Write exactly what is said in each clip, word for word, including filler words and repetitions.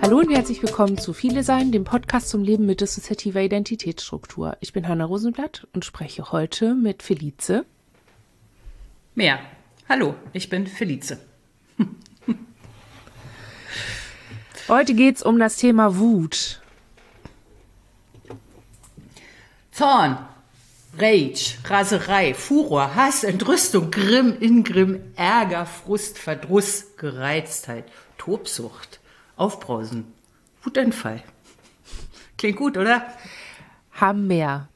Hallo und herzlich willkommen zu Viele Sein, dem Podcast zum Leben mit dissoziativer Identitätsstruktur. Ich bin Hanna Rosenblatt und spreche heute mit Felice. Mehr. Hallo, ich bin Felice. Heute geht es um das Thema Wut. Zorn, Rage, Raserei, Furor, Hass, Entrüstung, Grimm, Ingrimm, Ärger, Frust, Verdruss, Gereiztheit, Tobsucht, Aufbrausen, Wutanfall. Klingt gut, oder? Haben mehr.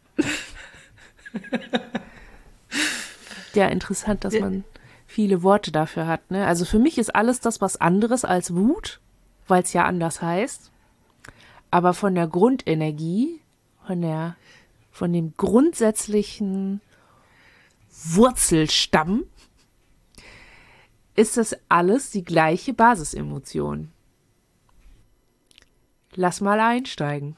Ja, interessant, dass man viele Worte dafür hat, ne? Also für mich ist alles das was anderes als Wut, weil es ja anders heißt. Aber von der Grundenergie, von der, von dem grundsätzlichen Wurzelstamm ist das alles die gleiche Basisemotion. Lass mal einsteigen.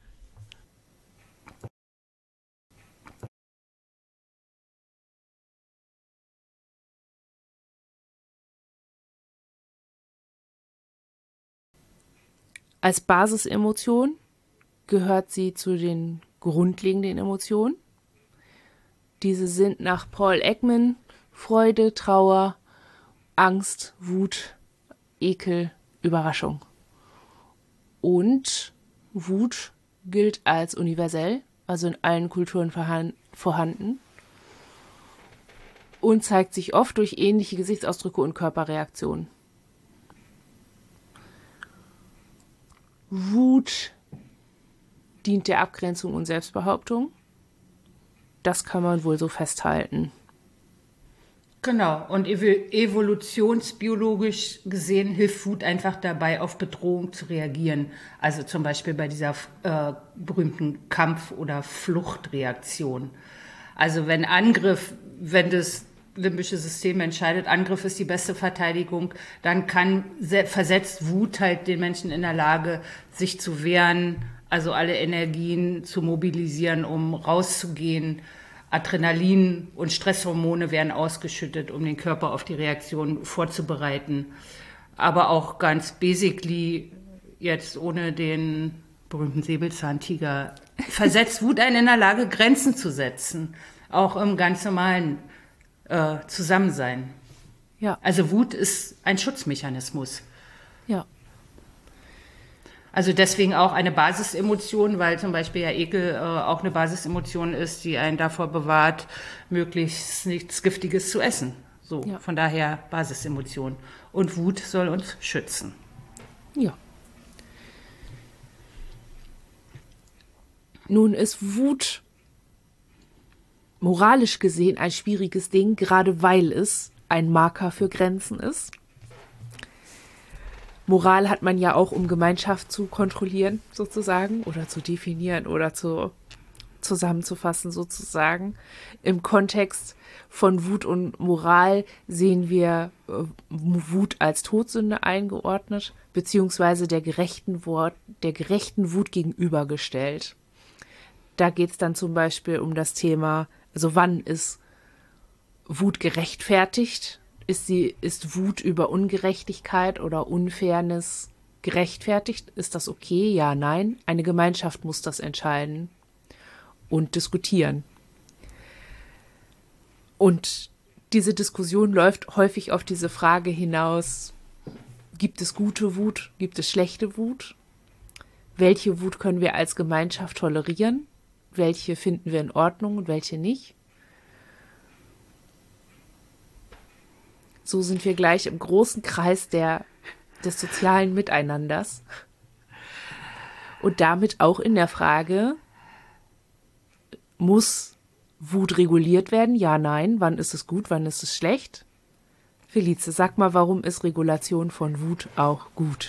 Als Basisemotion gehört sie zu den grundlegenden Emotionen. Diese sind nach Paul Ekman Freude, Trauer, Angst, Wut, Ekel, Überraschung. Und Wut gilt als universell, also in allen Kulturen vorhanden und zeigt sich oft durch ähnliche Gesichtsausdrücke und Körperreaktionen. Wut dient der Abgrenzung und Selbstbehauptung. Das kann man wohl so festhalten. Genau, und evolutionsbiologisch gesehen hilft Wut einfach dabei, auf Bedrohung zu reagieren. Also zum Beispiel bei dieser äh, berühmten Kampf- oder Fluchtreaktion. Also wenn Angriff, wenn das limbische System entscheidet, Angriff ist die beste Verteidigung, dann kann versetzt Wut halt den Menschen in der Lage, sich zu wehren, also alle Energien zu mobilisieren, um rauszugehen. Adrenalin und Stresshormone werden ausgeschüttet, um den Körper auf die Reaktion vorzubereiten. Aber auch ganz basically, jetzt ohne den berühmten Säbelzahntiger, versetzt Wut einen in der Lage, Grenzen zu setzen. Auch im ganz normalen äh, Zusammensein. Ja. Also Wut ist ein Schutzmechanismus. Ja. Also deswegen auch eine Basisemotion, weil zum Beispiel ja Ekel äh, auch eine Basisemotion ist, die einen davor bewahrt, möglichst nichts Giftiges zu essen. So, ja. Von daher Basisemotion. Und Wut soll uns schützen. Ja. Nun ist Wut moralisch gesehen ein schwieriges Ding, gerade weil es ein Marker für Grenzen ist. Moral hat man ja auch, um Gemeinschaft zu kontrollieren, sozusagen, oder zu definieren oder zu zusammenzufassen, sozusagen. Im Kontext von Wut und Moral sehen wir äh, Wut als Todsünde eingeordnet, beziehungsweise der gerechten Wort, der gerechten Wut gegenübergestellt. Da geht es dann zum Beispiel um das Thema, also wann ist Wut gerechtfertigt? Ist sie, ist Wut über Ungerechtigkeit oder Unfairness gerechtfertigt? Ist das okay? Ja, nein. Eine Gemeinschaft muss das entscheiden und diskutieren. Und diese Diskussion läuft häufig auf diese Frage hinaus, gibt es gute Wut, gibt es schlechte Wut? Welche Wut können wir als Gemeinschaft tolerieren? Welche finden wir in Ordnung und welche nicht? So sind wir gleich im großen Kreis der, des sozialen Miteinanders. Und damit auch in der Frage, muss Wut reguliert werden? Ja, nein. Wann ist es gut, wann ist es schlecht? Felice, sag mal, warum ist Regulation von Wut auch gut?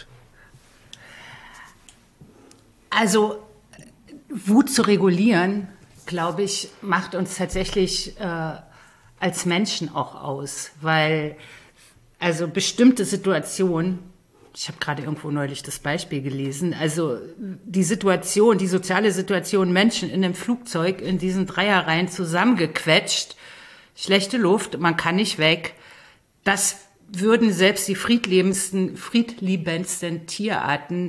Also Wut zu regulieren, glaube ich, macht uns tatsächlich äh, als Menschen auch aus, weil also bestimmte Situationen, ich habe gerade irgendwo neulich das Beispiel gelesen, also die Situation, die soziale Situation, Menschen in einem Flugzeug in diesen Dreierreihen zusammengequetscht, schlechte Luft, man kann nicht weg, das würden selbst die friedliebendsten, friedliebendsten Tierarten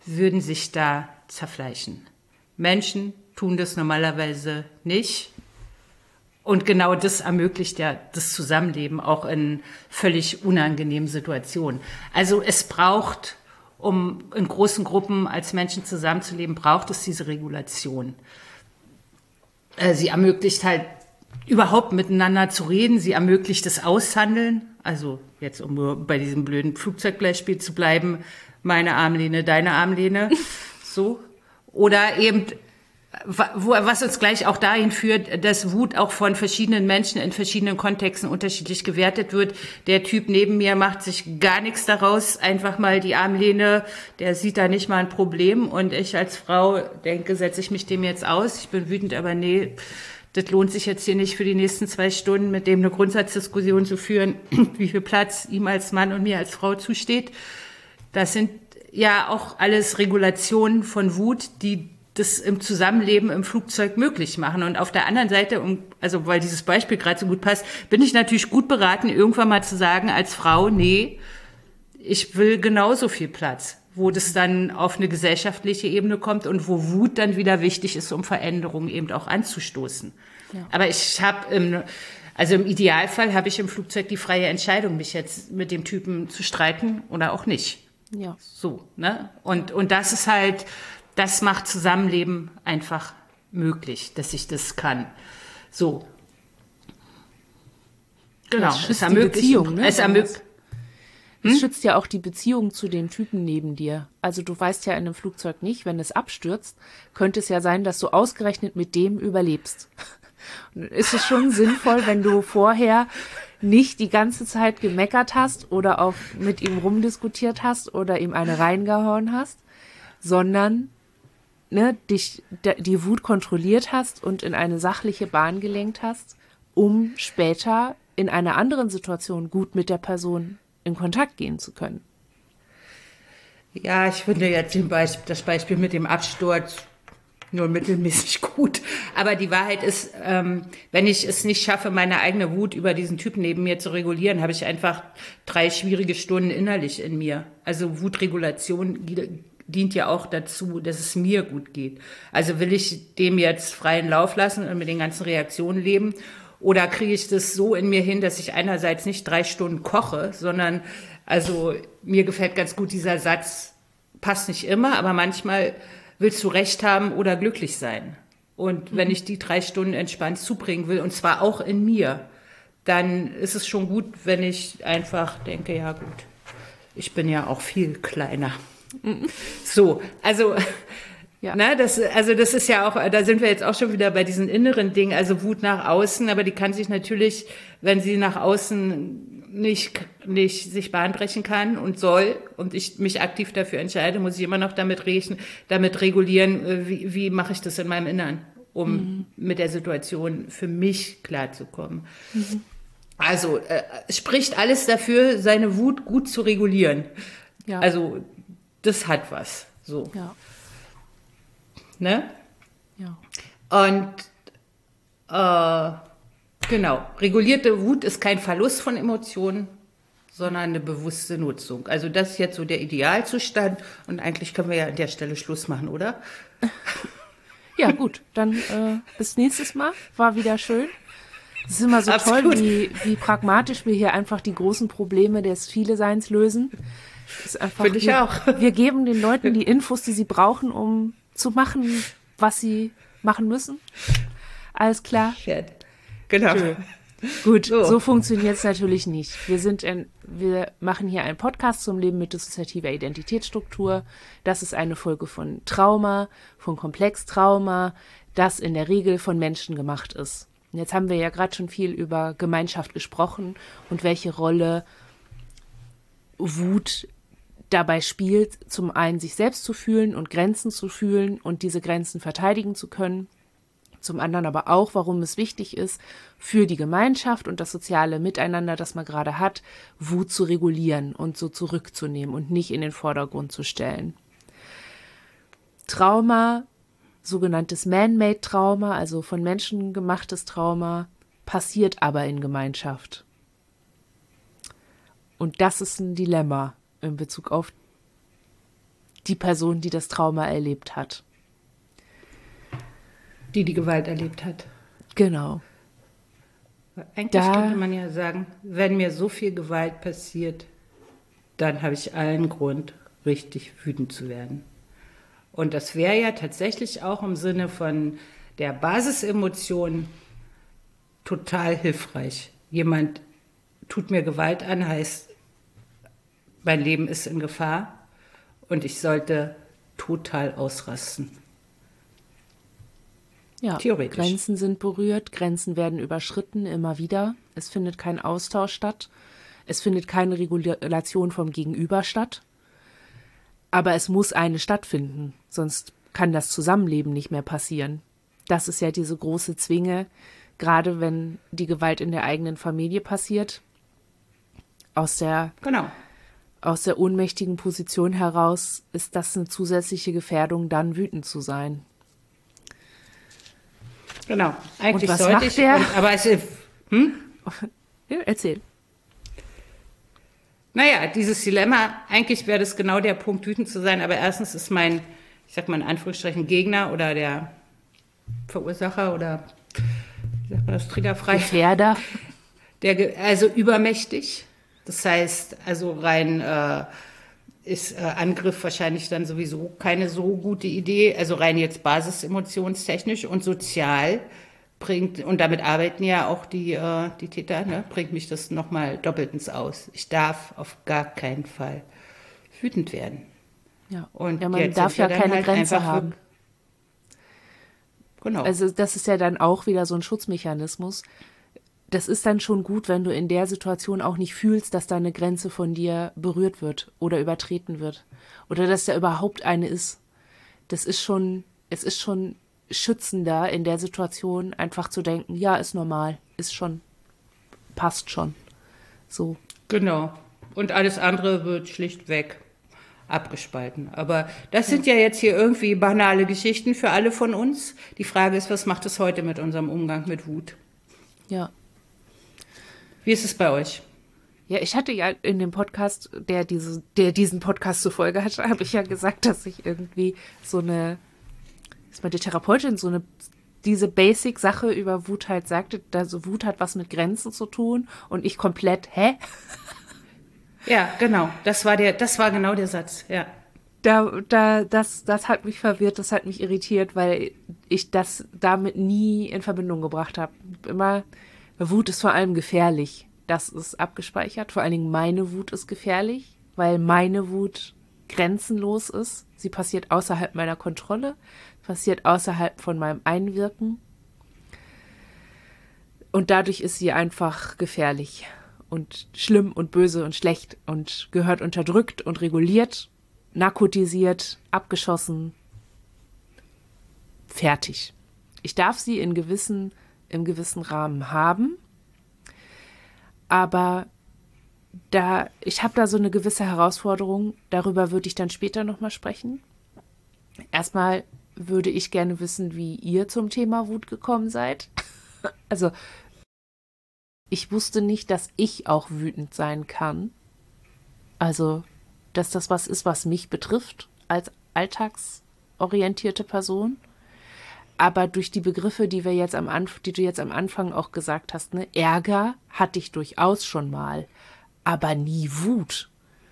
würden sich da zerfleischen. Menschen tun das normalerweise nicht. Und genau das ermöglicht ja das Zusammenleben auch in völlig unangenehmen Situationen. Also es braucht, um in großen Gruppen als Menschen zusammenzuleben, braucht es diese Regulation. Sie ermöglicht halt überhaupt miteinander zu reden. Sie ermöglicht das Aushandeln. Also jetzt, um bei diesem blöden Flugzeugbeispiel zu bleiben, meine Armlehne, deine Armlehne, so. Oder eben, wo, was uns gleich auch dahin führt, dass Wut auch von verschiedenen Menschen in verschiedenen Kontexten unterschiedlich gewertet wird. Der Typ neben mir macht sich gar nichts daraus, einfach mal die Armlehne, der sieht da nicht mal ein Problem. Und ich als Frau denke, setze ich mich dem jetzt aus. Ich bin wütend, aber nee, das lohnt sich jetzt hier nicht für die nächsten zwei Stunden, mit dem eine Grundsatzdiskussion zu führen, wie viel Platz ihm als Mann und mir als Frau zusteht. Das sind ja auch alles Regulationen von Wut, die das im Zusammenleben im Flugzeug möglich machen. Und auf der anderen Seite, also weil dieses Beispiel gerade so gut passt, bin ich natürlich gut beraten, irgendwann mal zu sagen als Frau, nee, ich will genauso viel Platz, wo das dann auf eine gesellschaftliche Ebene kommt und wo Wut dann wieder wichtig ist, um Veränderungen eben auch anzustoßen. Ja. Aber ich habe im, also im Idealfall habe ich im Flugzeug die freie Entscheidung, mich jetzt mit dem Typen zu streiten oder auch nicht. Ja. So, ne? Und, und das ist halt, das macht Zusammenleben einfach möglich, dass ich das kann. So. Genau. Es schützt die Beziehung, ne? Es ermöglicht. Es hm? schützt ja auch die Beziehung zu dem Typen neben dir. Also du weißt ja in einem Flugzeug nicht, wenn es abstürzt, könnte es ja sein, dass du ausgerechnet mit dem überlebst. Ist es schon sinnvoll, wenn du vorher nicht die ganze Zeit gemeckert hast oder auch mit ihm rumdiskutiert hast oder ihm eine reingehauen hast, sondern ne, dich die Wut kontrolliert hast und in eine sachliche Bahn gelenkt hast, um später in einer anderen Situation gut mit der Person in Kontakt gehen zu können. Ja, ich finde jetzt den Beisp- das Beispiel mit dem Absturz nur mittelmäßig gut. Aber die Wahrheit ist, ähm, wenn ich es nicht schaffe, meine eigene Wut über diesen Typen neben mir zu regulieren, habe ich einfach drei schwierige Stunden innerlich in mir. Also Wutregulation dient ja auch dazu, dass es mir gut geht. Also will ich dem jetzt freien Lauf lassen und mit den ganzen Reaktionen leben? Oder kriege ich das so in mir hin, dass ich einerseits nicht drei Stunden koche, sondern, also mir gefällt ganz gut dieser Satz, passt nicht immer, aber manchmal willst du Recht haben oder glücklich sein. Und wenn ich die drei Stunden entspannt zubringen will, und zwar auch in mir, dann ist es schon gut, wenn ich einfach denke, ja gut, ich bin ja auch viel kleiner. So, also... Ja. Na, das, also das ist ja auch, da sind wir jetzt auch schon wieder bei diesen inneren Dingen, also Wut nach außen, aber die kann sich natürlich, wenn sie nach außen nicht, nicht sich Bahn brechen kann und soll und ich mich aktiv dafür entscheide, muss ich immer noch damit reden, damit regulieren, wie, wie mache ich das in meinem Innern, um mhm. mit der Situation für mich klarzukommen. Mhm. Also äh, spricht alles dafür, seine Wut gut zu regulieren. Ja. Also das hat was. So. Ja. Ne? Ja. Und äh, genau, regulierte Wut ist kein Verlust von Emotionen, sondern eine bewusste Nutzung. Also das ist jetzt so der Idealzustand und eigentlich können wir ja an der Stelle Schluss machen, oder? Ja gut, dann äh, bis nächstes Mal. War wieder schön. Es ist immer so Absolut. toll, wie, wie pragmatisch wir hier einfach die großen Probleme des Viele-Seins lösen. Finde ich wir, auch. Wir geben den Leuten die Infos, die sie brauchen, um zu machen, was sie machen müssen. Alles klar? Genau. Schön. Gut, so, so funktioniert es natürlich nicht. Wir sind ein, wir machen hier einen Podcast zum Leben mit dissoziativer Identitätsstruktur. Das ist eine Folge von Trauma, von Komplextrauma, das in der Regel von Menschen gemacht ist. Und jetzt haben wir ja gerade schon viel über Gemeinschaft gesprochen und welche Rolle Wut dabei spielt, zum einen sich selbst zu fühlen und Grenzen zu fühlen und diese Grenzen verteidigen zu können. Zum anderen aber auch, warum es wichtig ist, für die Gemeinschaft und das soziale Miteinander, das man gerade hat, Wut zu regulieren und so zurückzunehmen und nicht in den Vordergrund zu stellen. Trauma, sogenanntes Man-Made-Trauma, also von Menschen gemachtes Trauma, passiert aber in Gemeinschaft. Und das ist ein Dilemma in Bezug auf die Person, die das Trauma erlebt hat. Die die Gewalt erlebt hat. Genau. Eigentlich Da- könnte man ja sagen, wenn mir so viel Gewalt passiert, dann habe ich allen Grund, richtig wütend zu werden. Und das wäre ja tatsächlich auch im Sinne von der Basisemotion total hilfreich. Jemand tut mir Gewalt an, heißt, mein Leben ist in Gefahr und ich sollte total ausrasten. Ja, Theoretisch. Grenzen sind berührt, Grenzen werden überschritten, immer wieder. Es findet kein Austausch statt. Es findet keine Regulation vom Gegenüber statt. Aber es muss eine stattfinden, sonst kann das Zusammenleben nicht mehr passieren. Das ist ja diese große Zwinge, gerade wenn die Gewalt in der eigenen Familie passiert. Aus der, Genau. aus der ohnmächtigen Position heraus ist das eine zusätzliche Gefährdung, dann wütend zu sein. Genau. Eigentlich was sollte macht ich, der? und, aber es ist, hm? Ja, erzähl. Naja, dieses Dilemma, eigentlich wäre das genau der Punkt, wütend zu sein, aber erstens ist mein, ich sag mal in Anführungsstrichen, Gegner oder der Verursacher oder, wie sagt man das, triggerfrei, Gefährder. der, ge- also übermächtig. Das heißt, also rein äh, ist äh, Angriff wahrscheinlich dann sowieso keine so gute Idee, also rein jetzt basisemotionstechnisch und sozial bringt, und damit arbeiten ja auch die, äh, die Täter, ne, bringt mich das nochmal doppeltens aus. Ich darf auf gar keinen Fall wütend werden. Ja, Und ja man jetzt darf sind wir ja dann keine halt Grenze einfach haben. wirk- Genau. Also das ist ja dann auch wieder so ein Schutzmechanismus. Das ist dann schon gut, wenn du in der Situation auch nicht fühlst, dass da eine Grenze von dir berührt wird oder übertreten wird. Oder dass da überhaupt eine ist. Das ist schon, es ist schon schützender in der Situation, einfach zu denken, ja, ist normal, ist schon, passt schon. So. Genau. Und alles andere wird schlichtweg abgespalten. Aber das sind ja jetzt hier irgendwie banale Geschichten für alle von uns. Die Frage ist, was macht es heute mit unserem Umgang mit Wut? Ja. Wie ist es bei euch? Ja, ich hatte ja in dem Podcast, der diese, der diesen Podcast zur Folge hatte, habe ich ja gesagt, dass ich irgendwie so eine, ist meine Therapeutin so eine, diese Basic-Sache über Wut halt sagte, also Wut hat was mit Grenzen zu tun und ich komplett, hä? Ja, genau. Das war der, das war genau der Satz. Ja. Da, da, das, das hat mich verwirrt, das hat mich irritiert, weil ich das damit nie in Verbindung gebracht habe. Immer, Wut ist vor allem gefährlich. Das ist abgespeichert. Vor allen Dingen meine Wut ist gefährlich, weil meine Wut grenzenlos ist. Sie passiert außerhalb meiner Kontrolle, passiert außerhalb von meinem Einwirken. Und dadurch ist sie einfach gefährlich und schlimm und böse und schlecht und gehört unterdrückt und reguliert, narkotisiert, abgeschossen, fertig. Ich darf sie in gewissen, im gewissen Rahmen haben, aber da, ich habe da so eine gewisse Herausforderung, darüber würde ich dann später nochmal sprechen. Erstmal würde ich gerne wissen, wie ihr zum Thema Wut gekommen seid. Also, ich wusste nicht, dass ich auch wütend sein kann. Also, dass das was ist, was mich betrifft, als alltagsorientierte Person. Aber durch die Begriffe, die wir jetzt am Anf- die du jetzt am Anfang auch gesagt hast, ne, Ärger hatte ich durchaus schon mal, aber nie Wut.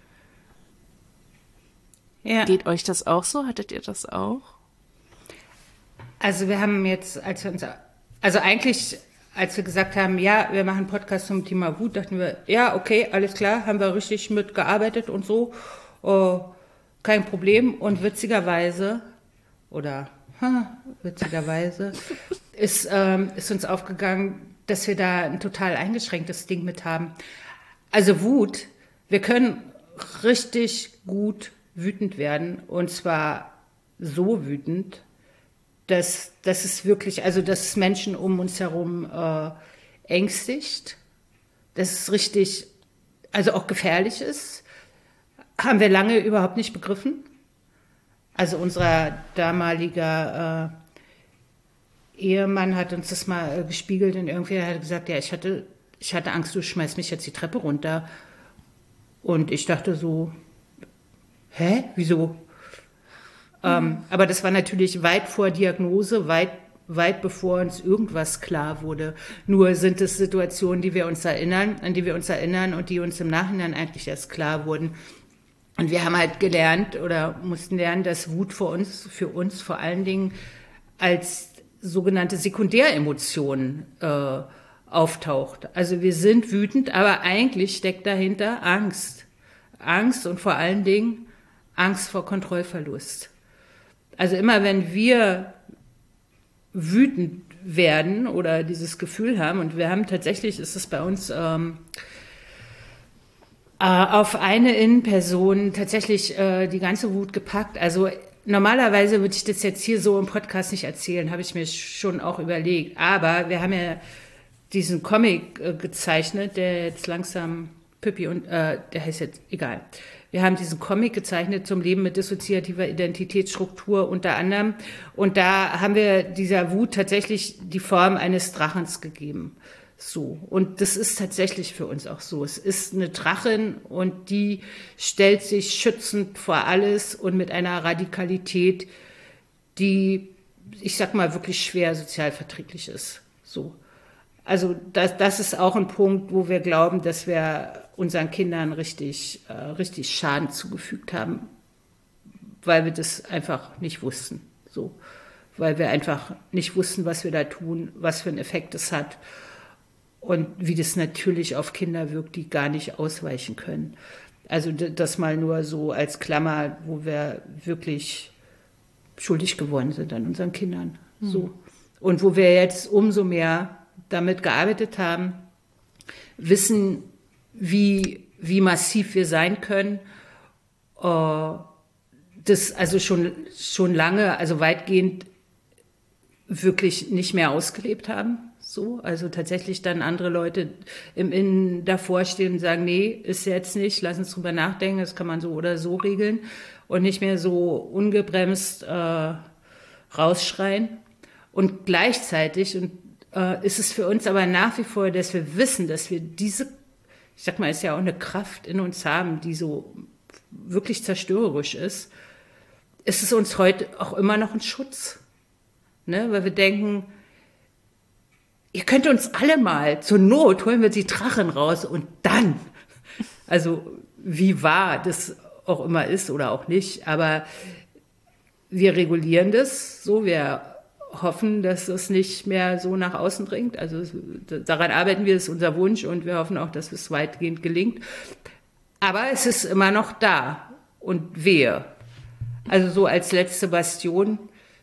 Ja. Geht euch das auch so? Hattet ihr das auch? Also wir haben jetzt, als wir uns, also eigentlich, als wir gesagt haben, ja, wir machen einen Podcast zum Thema Wut, dachten wir, ja, okay, alles klar, haben wir richtig mitgearbeitet und so, oh, kein Problem. Und witzigerweise, oder ha, witzigerweise, ist, ähm, ist uns aufgegangen, dass wir da ein total eingeschränktes Ding mit haben. Also Wut, wir können richtig gut wütend werden, und zwar so wütend, dass, dass es wirklich, also dass es Menschen um uns herum äh, ängstigt, dass es richtig, also auch gefährlich ist, haben wir lange überhaupt nicht begriffen. Also unser damaliger äh, Ehemann hat uns das mal äh, gespiegelt, und irgendwie hat er gesagt, ja, ich hatte, ich hatte Angst, du schmeißt mich jetzt die Treppe runter. Und ich dachte so, hä, wieso? Ähm, aber das war natürlich weit vor Diagnose, weit, weit bevor uns irgendwas klar wurde. Nur sind es Situationen, die wir uns erinnern, an die wir uns erinnern und die uns im Nachhinein eigentlich erst klar wurden. Und wir haben halt gelernt oder mussten lernen, dass Wut für uns, für uns vor allen Dingen als sogenannte Sekundäremotion äh, auftaucht. Also wir sind wütend, aber eigentlich steckt dahinter Angst. Angst und vor allen Dingen Angst vor Kontrollverlust. Also immer wenn wir wütend werden oder dieses Gefühl haben, und wir haben tatsächlich, ist es bei uns ähm, äh, auf eine Innenperson tatsächlich äh, die ganze Wut gepackt. Also normalerweise würde ich das jetzt hier so im Podcast nicht erzählen, habe ich mir schon auch überlegt. Aber wir haben ja diesen Comic äh, gezeichnet, der jetzt langsam Pippi und, äh, der heißt jetzt, egal. Wir haben diesen Comic gezeichnet zum Leben mit dissoziativer Identitätsstruktur unter anderem. Und da haben wir dieser Wut tatsächlich die Form eines Drachens gegeben. So. Und das ist tatsächlich für uns auch so. Es ist eine Drachin und die stellt sich schützend vor alles und mit einer Radikalität, die, ich sag mal, wirklich schwer sozial verträglich ist. So. Also das, das ist auch ein Punkt, wo wir glauben, dass wir unseren Kindern richtig, äh, richtig Schaden zugefügt haben, weil wir das einfach nicht wussten. So. Weil wir einfach nicht wussten, was wir da tun, was für einen Effekt es hat und wie das natürlich auf Kinder wirkt, die gar nicht ausweichen können. Also das mal nur so als Klammer, wo wir wirklich schuldig geworden sind an unseren Kindern. Mhm. So. Und wo wir jetzt umso mehr damit gearbeitet haben, wissen, wie, wie massiv wir sein können, äh, das also schon, schon lange, also weitgehend wirklich nicht mehr ausgelebt haben. So, also tatsächlich dann andere Leute im Innen davor stehen und sagen, nee, ist jetzt nicht, lass uns drüber nachdenken, das kann man so oder so regeln und nicht mehr so ungebremst äh, rausschreien. Und gleichzeitig, und ist es für uns aber nach wie vor, dass wir wissen, dass wir diese, ich sag mal, ist ja auch eine Kraft in uns haben, die so wirklich zerstörerisch ist, ist es uns heute auch immer noch ein Schutz. Ne? Weil wir denken, ihr könnt uns alle mal, zur Not holen wir die Drachen raus und dann, also wie wahr das auch immer ist oder auch nicht, aber wir regulieren das so, wir hoffen, dass es nicht mehr so nach außen dringt. Also daran arbeiten wir, das ist unser Wunsch und wir hoffen auch, dass es weitgehend gelingt. Aber es ist immer noch da und wehe. Also so als letzte Bastion,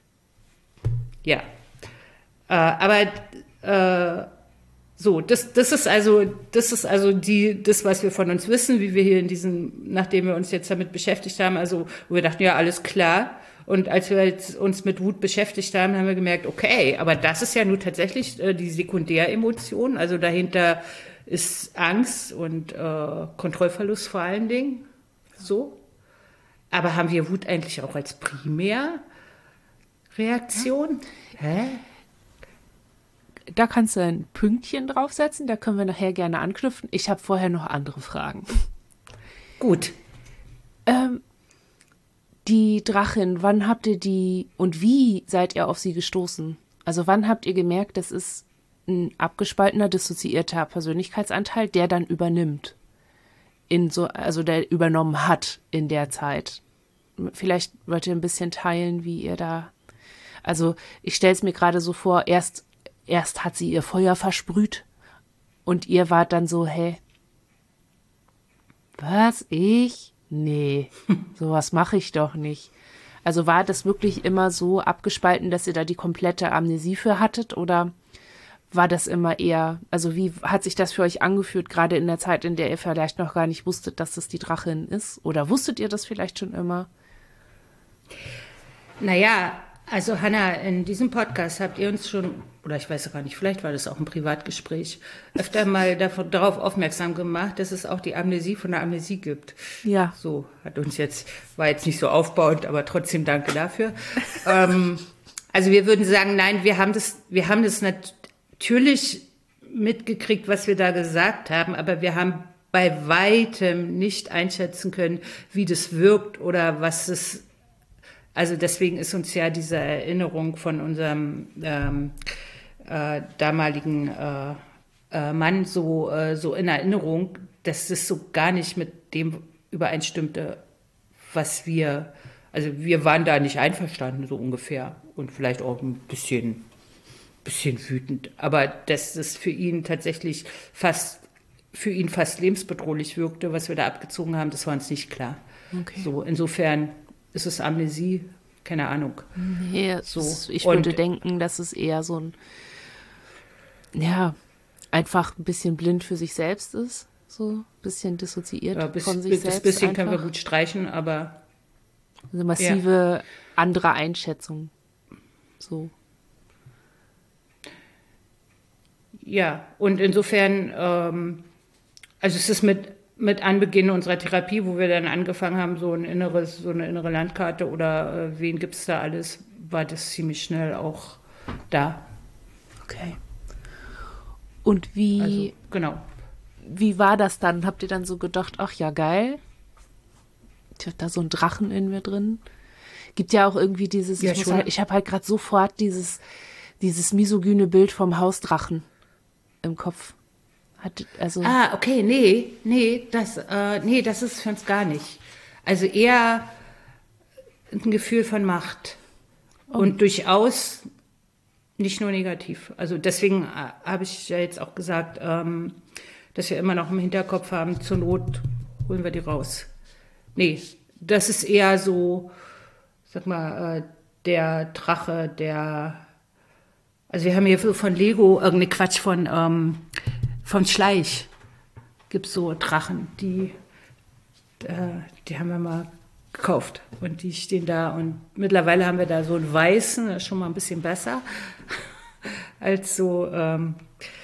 ja. Äh, aber äh, so, das, das ist also, das ist also die, das, was wir von uns wissen, wie wir hier in diesem, nachdem wir uns jetzt damit beschäftigt haben, also wo wir dachten, ja, alles klar. Und als wir jetzt uns mit Wut beschäftigt haben, haben wir gemerkt, okay, aber das ist ja nun tatsächlich äh, die Sekundäremotion. Also dahinter ist Angst und äh, Kontrollverlust vor allen Dingen. So. Aber haben wir Wut eigentlich auch als Primärreaktion? Hä? Da kannst du ein Pünktchen draufsetzen, da können wir nachher gerne anknüpfen. Ich habe vorher noch andere Fragen. Gut. Ähm, Die Drachin, wann habt ihr die und wie seid ihr auf sie gestoßen? Also wann habt ihr gemerkt, das ist ein abgespaltener, dissoziierter Persönlichkeitsanteil, der dann übernimmt? In so, also der übernommen hat in der Zeit. Vielleicht wollt ihr ein bisschen teilen, wie ihr da... Also ich stelle es mir gerade so vor, erst, erst hat sie ihr Feuer versprüht und ihr wart dann so, hä? Was, ich? Nee, sowas mache ich doch nicht. Also war das wirklich immer so abgespalten, dass ihr da die komplette Amnesie für hattet? Oder war das immer eher, also wie hat sich das für euch angefühlt, gerade in der Zeit, in der ihr vielleicht noch gar nicht wusstet, dass das die Drachin ist? Oder wusstet ihr das vielleicht schon immer? Naja, also Hanna, in diesem Podcast habt ihr uns schon, oder ich weiß gar nicht, vielleicht war das auch ein Privatgespräch, öfter mal davon, darauf aufmerksam gemacht, dass es auch die Amnesie von der Amnesie gibt. Ja. So hat uns jetzt, war jetzt nicht so aufbauend, aber trotzdem danke dafür. ähm, also wir würden sagen, nein, wir haben das, wir haben das natürlich mitgekriegt, was wir da gesagt haben, aber wir haben bei weitem nicht einschätzen können, wie das wirkt oder was es Also deswegen ist uns ja diese Erinnerung von unserem ähm, äh, damaligen äh, äh, Mann so, äh, so in Erinnerung, dass es so gar nicht mit dem übereinstimmte, was wir, also wir waren da nicht einverstanden, so ungefähr. Und vielleicht auch ein bisschen, bisschen wütend. Aber dass es für ihn tatsächlich fast, für ihn fast lebensbedrohlich wirkte, was wir da abgezogen haben, das war uns nicht klar. Okay. So, insofern ist es Amnesie, keine Ahnung. Nee, so. ist, ich Und, würde denken, dass es eher so ein, ja, einfach ein bisschen blind für sich selbst ist. So ein bisschen dissoziiert ja, bis, von sich das selbst. bisschen einfach. können wir gut streichen, aber. Eine massive ja. andere Einschätzung. So. Ja, und insofern, ähm, also es ist mit, mit Anbeginn unserer Therapie, wo wir dann angefangen haben, so ein inneres, so eine innere Landkarte oder äh, wen gibt es da alles, war das ziemlich schnell auch da. Okay. Und wie, also, genau. wie war das dann? Habt ihr dann so gedacht, ach ja, geil, ich habe da so einen Drachen in mir drin? Gibt ja auch irgendwie dieses, ja, ich, muss halt, ich habe halt gerade sofort dieses, dieses misogyne Bild vom Hausdrachen im Kopf. Hat, also ah, okay, nee, nee, das, äh, nee, das ist für uns gar nicht. Also eher ein Gefühl von Macht. Oh. Und durchaus nicht nur negativ. Also deswegen äh, habe ich ja jetzt auch gesagt, ähm, dass wir immer noch im Hinterkopf haben, zur Not holen wir die raus. Nee, das ist eher so, sag mal, äh, der Drache, der, also wir haben hier von Lego, irgendeine Quatsch von, ähm, von Schleich, gibt es so Drachen, die, äh, die haben wir mal gekauft und die stehen da und mittlerweile haben wir da so einen weißen, das ist schon mal ein bisschen besser, als so, ähm,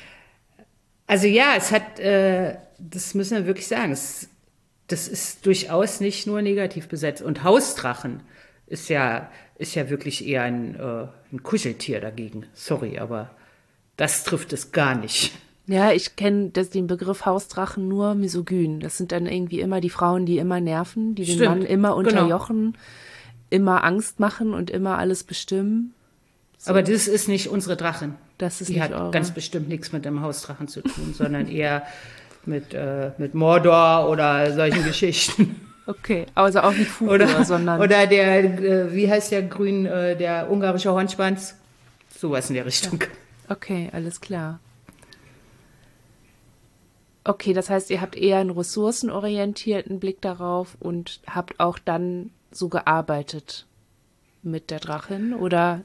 also ja, es hat, äh, das müssen wir wirklich sagen, es, das ist durchaus nicht nur negativ besetzt. Und Hausdrachen ist ja, ist ja wirklich eher ein, äh, ein Kuscheltier dagegen. Sorry, aber das trifft es gar nicht. Ja, ich kenne den Begriff Hausdrachen nur misogyn. Das sind dann irgendwie immer die Frauen, die immer nerven, die den Stimmt, Mann immer unterjochen, genau. immer Angst machen und immer alles bestimmen. So. Aber das ist nicht unsere Drachin. Das ist die nicht hat eure. Ganz bestimmt nichts mit dem Hausdrachen zu tun, sondern eher mit, äh, mit Mordor oder solchen Geschichten. Okay, also auch nicht Fugor, oder, sondern... Oder der, äh, wie heißt der Grün, äh, der ungarische Hornschwanz? Sowas in der Richtung. Ja. Okay, alles klar. Okay, das heißt, ihr habt eher einen ressourcenorientierten Blick darauf und habt auch dann so gearbeitet mit der Drachin, oder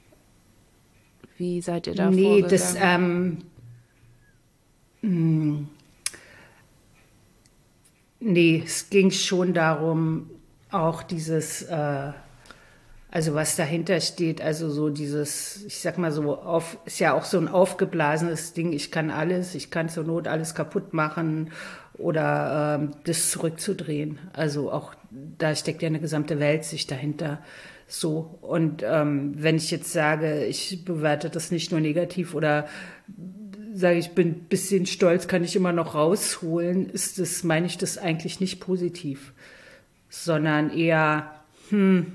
wie seid ihr da nee, vorgegangen? Das, ähm, mh, nee, es ging schon darum, auch dieses, äh, also was dahinter steht, also so dieses, ich sag mal so, auf, ist ja auch so ein aufgeblasenes Ding, ich kann alles, ich kann zur Not alles kaputt machen oder ähm, das zurückzudrehen. Also auch da steckt ja eine gesamte Weltsicht dahinter. So, und ähm, wenn ich jetzt sage, ich bewerte das nicht nur negativ oder sage, ich bin ein bisschen stolz, kann ich immer noch rausholen, ist das, meine ich das eigentlich nicht positiv, sondern eher, hm,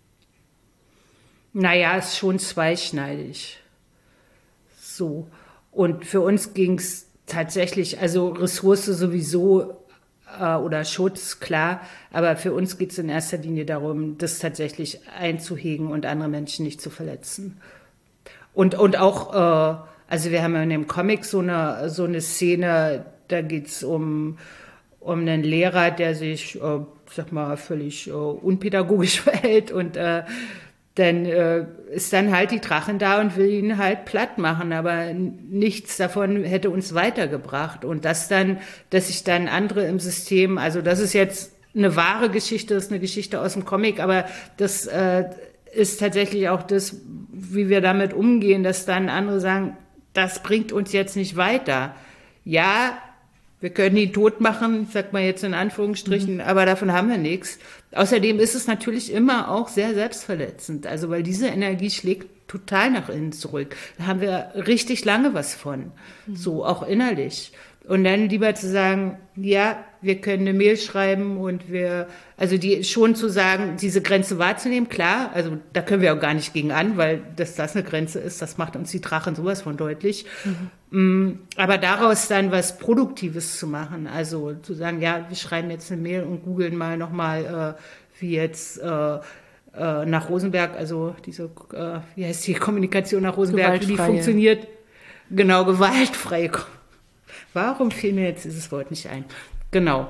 naja, ist schon zweischneidig. So. Und für uns ging es tatsächlich, also Ressource sowieso äh, oder Schutz, klar, aber für uns geht es in erster Linie darum, das tatsächlich einzuhegen und andere Menschen nicht zu verletzen. Und, und auch, äh, also wir haben in dem Comic so eine, so eine Szene, da geht es um, um einen Lehrer, der sich, äh, sag mal, völlig äh, unpädagogisch verhält und äh, dann äh, ist dann halt die Drachin da und will ihn halt platt machen, aber nichts davon hätte uns weitergebracht. Und das dann, dass sich dann andere im System, also das ist jetzt eine wahre Geschichte, das ist eine Geschichte aus dem Comic, aber das äh, ist tatsächlich auch das, wie wir damit umgehen, dass dann andere sagen, das bringt uns jetzt nicht weiter. Ja, wir können ihn tot machen, ich sag mal jetzt in Anführungsstrichen, mhm. aber davon haben wir nichts. Außerdem ist es natürlich immer auch sehr selbstverletzend, also weil diese Energie schlägt total nach innen zurück. Da haben wir richtig lange was von, mhm. so auch innerlich. Und dann lieber zu sagen, ja, wir können eine Mail schreiben und wir, also die schon zu sagen, diese Grenze wahrzunehmen, klar, also da können wir auch gar nicht gegen an, weil dass das eine Grenze ist, das macht uns die Drachen sowas von deutlich. Mhm. Aber daraus dann was Produktives zu machen, also zu sagen, ja, wir schreiben jetzt eine Mail und googeln mal nochmal, äh, wie jetzt äh, äh, nach Rosenberg, also diese, äh, wie heißt die Kommunikation nach Rosenberg, wie die funktioniert. Genau, gewaltfreie Kommunikation. Warum fiel mir jetzt dieses Wort nicht ein? Genau.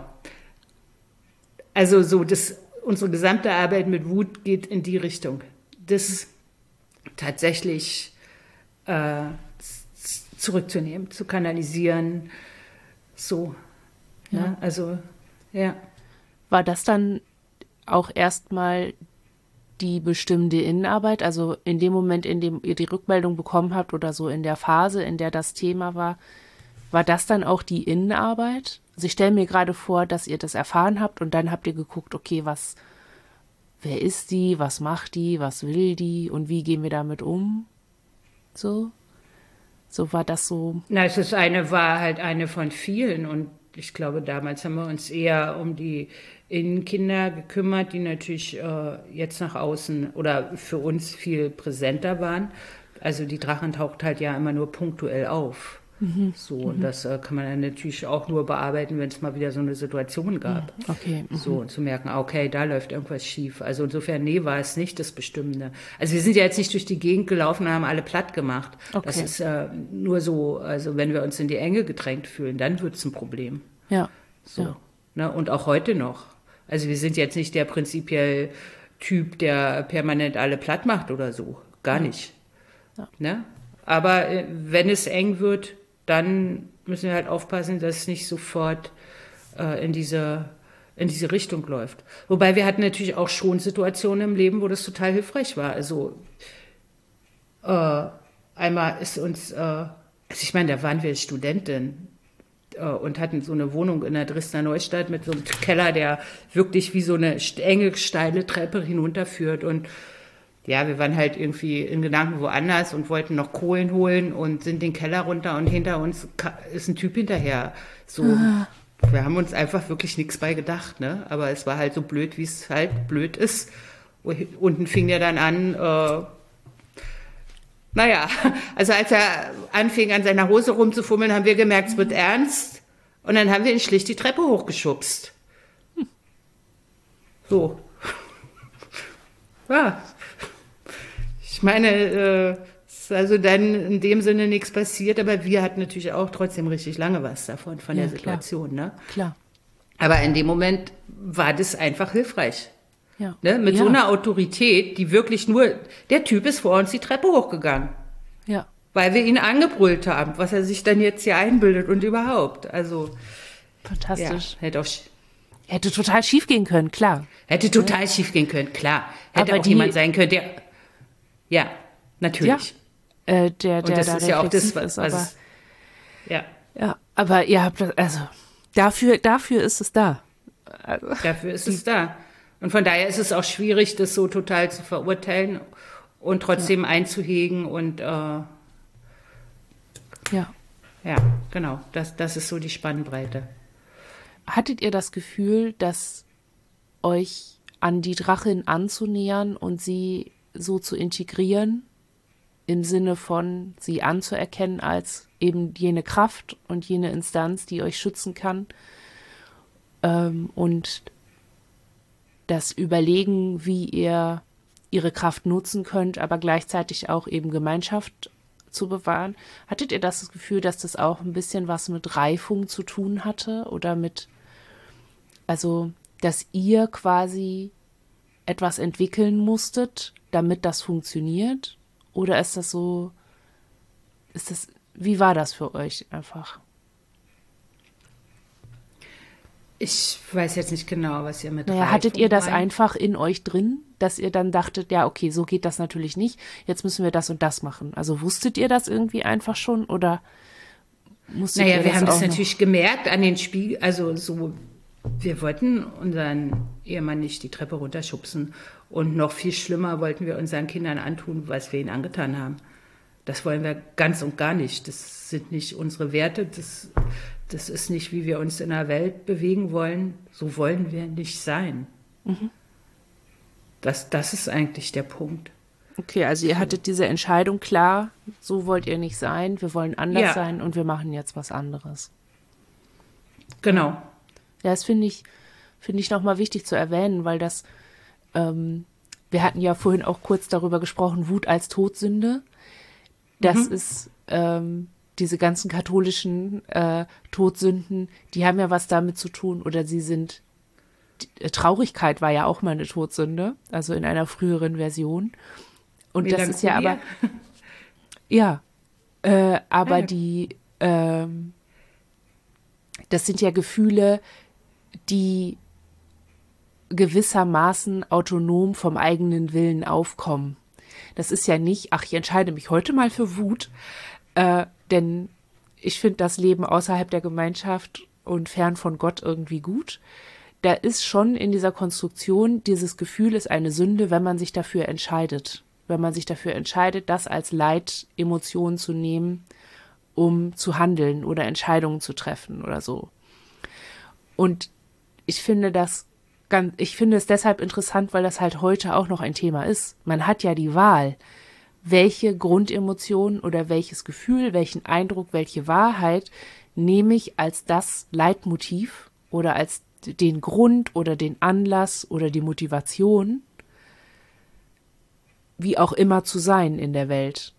Also so, das, unsere gesamte Arbeit mit Wut geht in die Richtung. Das tatsächlich äh, zurückzunehmen, zu kanalisieren. So. Ja. Ja, also, ja. War das dann auch erstmal die bestimmte Innenarbeit? Also in dem Moment, in dem ihr die Rückmeldung bekommen habt oder so in der Phase, in der das Thema war, war das dann auch die Innenarbeit? Also ich stelle mir gerade vor, dass ihr das erfahren habt und dann habt ihr geguckt, okay, was, wer ist die, was macht die, was will die und wie gehen wir damit um? So? So war das so? Na, es ist eine, war halt eine von vielen und ich glaube, damals haben wir uns eher um die Innenkinder gekümmert, die natürlich äh, jetzt nach außen oder für uns viel präsenter waren. Also die Drachen taucht halt ja immer nur punktuell auf. Mhm. So, und mhm. das äh, kann man dann natürlich auch nur bearbeiten, wenn es mal wieder so eine Situation gab. Okay. Mhm. So, und zu merken, okay, da läuft irgendwas schief. Also insofern, nee, war es nicht das Bestimmende. Also wir sind ja jetzt nicht durch die Gegend gelaufen und haben alle platt gemacht. Okay. Das ist äh, nur so, also wenn wir uns in die Enge gedrängt fühlen, dann wird es ein Problem. Ja. So, ja. Ne? Und auch heute noch. Also wir sind jetzt nicht der prinzipiell Typ, der permanent alle platt macht oder so. Gar ja. nicht. Ja. Ne? Aber äh, wenn es eng wird, dann müssen wir halt aufpassen, dass es nicht sofort äh, in diese, in diese Richtung läuft. Wobei wir hatten natürlich auch schon Situationen im Leben, wo das total hilfreich war. Also äh, einmal ist uns, äh, also ich meine, da waren wir Studentin äh, und hatten so eine Wohnung in der Dresdner Neustadt mit so einem Keller, der wirklich wie so eine enge, steile Treppe hinunterführt und ja, wir waren halt irgendwie in Gedanken woanders und wollten noch Kohlen holen und sind den Keller runter und hinter uns ist ein Typ hinterher. So, ah. Wir haben uns einfach wirklich nichts bei gedacht, ne? Aber es war halt so blöd, wie es halt blöd ist. Unten fing der dann an, äh, naja, also als er anfing, an seiner Hose rumzufummeln, haben wir gemerkt, es wird ernst. Und dann haben wir ihn schlicht die Treppe hochgeschubst. Hm. So. Ja. Ich meine, äh, ist also dann in dem Sinne nichts passiert, aber wir hatten natürlich auch trotzdem richtig lange was davon, von ja, der Situation. Klar. Ne? Klar. Aber in dem Moment war das einfach hilfreich. Ja. Ne? Mit ja. so einer Autorität, die wirklich nur, der Typ ist vor uns die Treppe hochgegangen. Ja. Weil wir ihn angebrüllt haben, was er sich dann jetzt hier einbildet und überhaupt. Also. Fantastisch. Ja, hätte auch Hätte total schief gehen können, klar. Hätte total ja. schief gehen können, klar. Hätte aber auch die, jemand sein können, der. Ja, natürlich. Ja, äh, der, der und das da ist ja auch das, was. Aber, aber, ja. Ja, aber ihr habt das, also, dafür, dafür ist es da. Also, dafür ist es da. Und von daher ist es auch schwierig, das so total zu verurteilen und trotzdem ja. einzuhegen und, äh, ja. Ja, genau. Das, das ist so die Spannbreite. Hattet ihr das Gefühl, dass euch an die Drachin anzunähern und sie so zu integrieren, im Sinne von sie anzuerkennen als eben jene Kraft und jene Instanz, die euch schützen kann, ähm, und das Überlegen, wie ihr ihre Kraft nutzen könnt, aber gleichzeitig auch eben Gemeinschaft zu bewahren? Hattet ihr das Gefühl, dass das auch ein bisschen was mit Reifung zu tun hatte oder mit, also, dass ihr quasi etwas entwickeln musstet, damit das funktioniert? Oder ist das so, ist das, wie war das für euch einfach? Ich weiß jetzt nicht genau, was ihr mit naja, Reifung hattet ihr das meint. einfach in euch drin, dass ihr dann dachtet, ja, okay, so geht das natürlich nicht, jetzt müssen wir das und das machen. Also wusstet ihr das irgendwie einfach schon oder musstet naja, ihr das wir haben das noch? natürlich gemerkt an den Spiegel, also so, wir wollten unseren Ehemann nicht die Treppe runterschubsen Und noch viel schlimmer wollten wir unseren Kindern antun, was wir ihnen angetan haben. Das wollen wir ganz und gar nicht. Das sind nicht unsere Werte. Das, das ist nicht, wie wir uns in der Welt bewegen wollen. So wollen wir nicht sein. Mhm. Das, das ist eigentlich der Punkt. Okay, also ihr hattet diese Entscheidung klar, so wollt ihr nicht sein, wir wollen anders ja. sein und wir machen jetzt was anderes. Genau. Ja, das finde ich, finde ich nochmal wichtig zu erwähnen, weil das, ähm, wir hatten ja vorhin auch kurz darüber gesprochen, Wut als Todsünde. Das mhm. ist ähm, diese ganzen katholischen äh, Todsünden, die haben ja was damit zu tun oder sie sind, die, Traurigkeit war ja auch mal eine Todsünde, also in einer früheren Version. Und Melancholie. Das ist ja aber, ja, äh, aber ja. die, ähm, das sind ja Gefühle, die gewissermaßen autonom vom eigenen Willen aufkommen. Das ist ja nicht, ach, ich entscheide mich heute mal für Wut, äh, denn ich finde das Leben außerhalb der Gemeinschaft und fern von Gott irgendwie gut. Da ist schon in dieser Konstruktion, dieses Gefühl ist eine Sünde, wenn man sich dafür entscheidet. Wenn man sich dafür entscheidet, das als Leitemotion zu nehmen, um zu handeln oder Entscheidungen zu treffen oder so. Und ich finde das ganz, ich finde es deshalb interessant, weil das halt heute auch noch ein Thema ist. Man hat ja die Wahl, welche Grundemotion oder welches Gefühl, welchen Eindruck, welche Wahrheit nehme ich als das Leitmotiv oder als den Grund oder den Anlass oder die Motivation, wie auch immer zu sein in der Welt.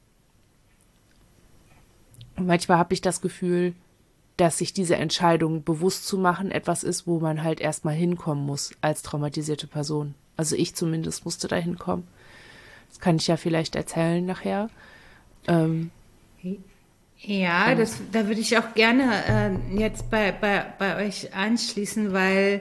Und manchmal habe ich das Gefühl, dass sich diese Entscheidung bewusst zu machen etwas ist, wo man halt erstmal hinkommen muss als traumatisierte Person. Also ich zumindest musste da hinkommen. Das kann ich ja vielleicht erzählen nachher. Ähm, ja, das, da würde ich auch gerne äh, jetzt bei, bei, bei euch anschließen, weil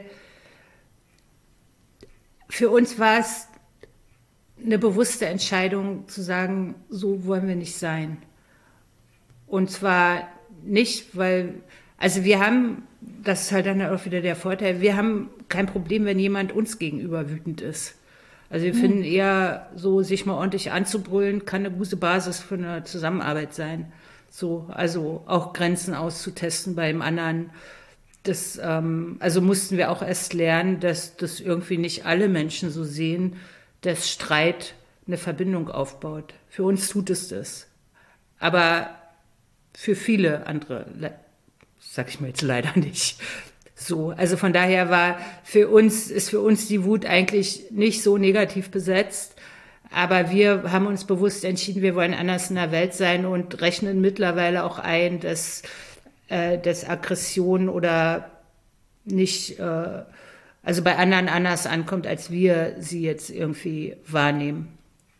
für uns war es eine bewusste Entscheidung zu sagen, so wollen wir nicht sein. Und zwar nicht, weil, also wir haben, das ist halt dann auch wieder der Vorteil, wir haben kein Problem, wenn jemand uns gegenüber wütend ist. Also wir hm. finden eher so, sich mal ordentlich anzubrüllen, kann eine gute Basis für eine Zusammenarbeit sein. So, also auch Grenzen auszutesten beim anderen. Das, ähm, also mussten wir auch erst lernen, dass das irgendwie nicht alle Menschen so sehen, dass Streit eine Verbindung aufbaut. Für uns tut es das. Aber für viele andere, sag ich mal jetzt leider nicht. So, also von daher war für uns, ist für uns die Wut eigentlich nicht so negativ besetzt. Aber wir haben uns bewusst entschieden, wir wollen anders in der Welt sein und rechnen mittlerweile auch ein, dass, äh, dass Aggression oder nicht, äh, also bei anderen anders ankommt, als wir sie jetzt irgendwie wahrnehmen.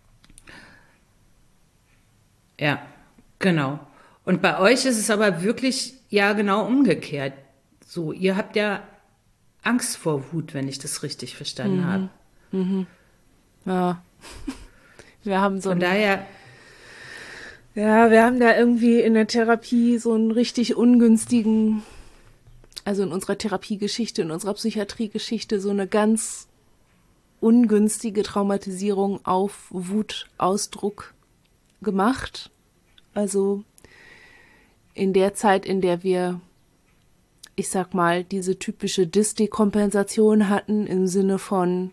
Ja, genau. Und bei euch ist es aber wirklich ja genau umgekehrt. So, ihr habt ja Angst vor Wut, wenn ich das richtig verstanden mhm. habe. Mhm. Ja. Wir haben so Von ein, daher. Ja, wir haben da irgendwie in der Therapie so einen richtig ungünstigen, also in unserer Therapiegeschichte, in unserer Psychiatriegeschichte so eine ganz ungünstige Traumatisierung auf Wutausdruck gemacht. Also in der Zeit, in der wir, ich sag mal, diese typische Dysdekompensation hatten im Sinne von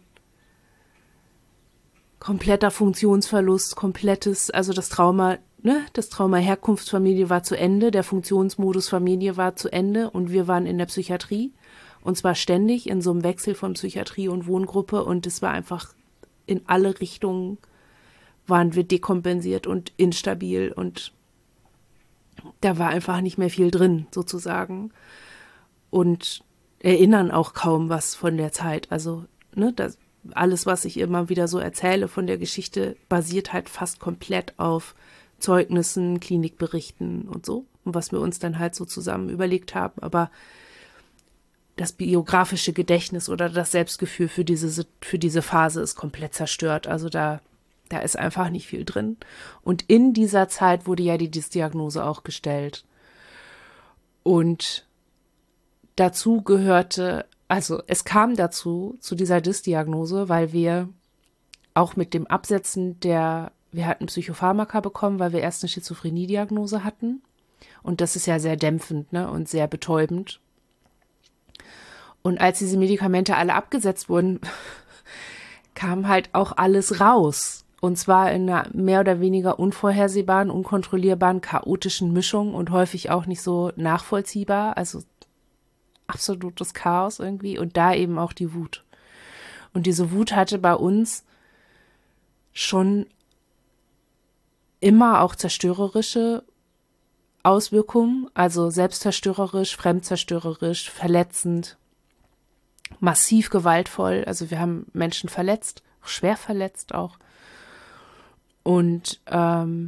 kompletter Funktionsverlust, komplettes, also das Trauma, ne, das Trauma Herkunftsfamilie war zu Ende, der Funktionsmodus Familie war zu Ende und wir waren in der Psychiatrie und zwar ständig in so einem Wechsel von Psychiatrie und Wohngruppe und es war einfach in alle Richtungen waren wir dekompensiert und instabil und da war einfach nicht mehr viel drin, sozusagen. Und erinnern auch kaum was von der Zeit. Also, ne, das, alles, was ich immer wieder so erzähle von der Geschichte, basiert halt fast komplett auf Zeugnissen, Klinikberichten und so. Und was wir uns dann halt so zusammen überlegt haben. Aber das biografische Gedächtnis oder das Selbstgefühl für diese, für diese Phase ist komplett zerstört. Also da Da ist einfach nicht viel drin. Und in dieser Zeit wurde ja die Dysdiagnose auch gestellt. Und dazu gehörte, also es kam dazu, zu dieser Dysdiagnose, weil wir auch mit dem Absetzen der, wir hatten Psychopharmaka bekommen, weil wir erst eine Schizophrenie-Diagnose hatten. Und das ist ja sehr dämpfend, ne, und sehr betäubend. Und als diese Medikamente alle abgesetzt wurden, kam halt auch alles raus. Und zwar in einer mehr oder weniger unvorhersehbaren, unkontrollierbaren, chaotischen Mischung und häufig auch nicht so nachvollziehbar. Also absolutes Chaos irgendwie. Und da eben auch die Wut. Und diese Wut hatte bei uns schon immer auch zerstörerische Auswirkungen. Also selbstzerstörerisch, fremdzerstörerisch, verletzend, massiv gewaltvoll. Also wir haben Menschen verletzt, schwer verletzt auch. Und ähm,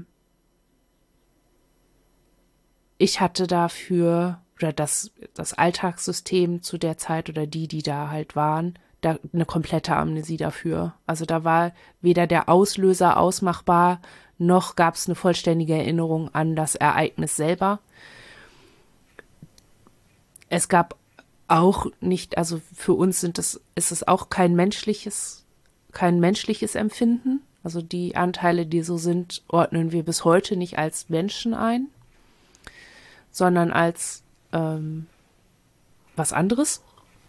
ich hatte dafür, oder das, das Alltagssystem zu der Zeit oder die, die da halt waren, da eine komplette Amnesie dafür. Also da war weder der Auslöser ausmachbar, noch gab es eine vollständige Erinnerung an das Ereignis selber. Es gab auch nicht, also für uns sind es, ist es auch kein menschliches, kein menschliches Empfinden. Also die Anteile, die so sind, ordnen wir bis heute nicht als Menschen ein, sondern als ähm, was anderes.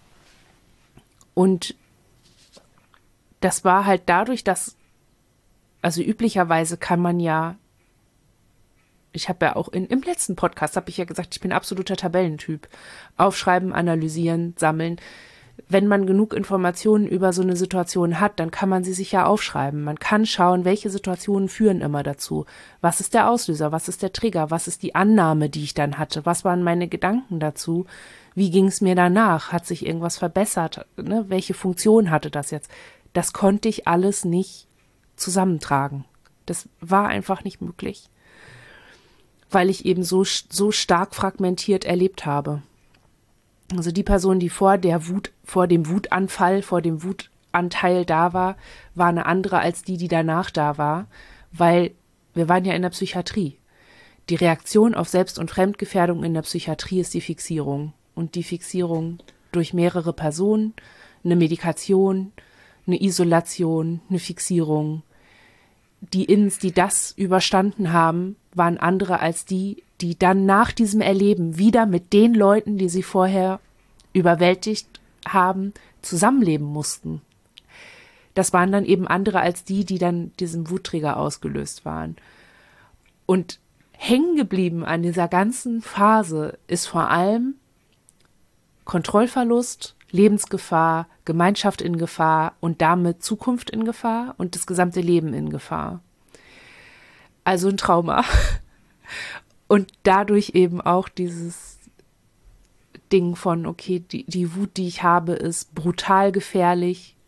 Und das war halt dadurch, dass, also üblicherweise kann man ja, ich habe ja auch in, im letzten Podcast, habe ich ja gesagt, ich bin absoluter Tabellentyp. Aufschreiben, analysieren, sammeln. Wenn man genug Informationen über so eine Situation hat, dann kann man sie sich ja aufschreiben. Man kann schauen, welche Situationen führen immer dazu. Was ist der Auslöser? Was ist der Trigger? Was ist die Annahme, die ich dann hatte? Was waren meine Gedanken dazu? Wie ging es mir danach? Hat sich irgendwas verbessert? Ne? Welche Funktion hatte das jetzt? Das konnte ich alles nicht zusammentragen. Das war einfach nicht möglich, weil ich eben so, so stark fragmentiert erlebt habe. Also die Person, die vor der Wut, vor dem Wutanfall, vor dem Wutanteil da war, war eine andere als die, die danach da war, weil wir waren ja in der Psychiatrie. Die Reaktion auf Selbst- und Fremdgefährdung in der Psychiatrie ist die Fixierung. Und die Fixierung durch mehrere Personen, eine Medikation, eine Isolation, eine Fixierung. Die Inns, die das überstanden haben, waren andere als die, die dann nach diesem Erleben wieder mit den Leuten, die sie vorher überwältigt haben, zusammenleben mussten. Das waren dann eben andere als die, die dann diesem Wutträger ausgelöst waren. Und hängen geblieben an dieser ganzen Phase ist vor allem Kontrollverlust, Lebensgefahr, Gemeinschaft in Gefahr und damit Zukunft in Gefahr und das gesamte Leben in Gefahr. Also ein Trauma. Und dadurch eben auch dieses Ding von, okay, die, die Wut, die ich habe, ist brutal gefährlich,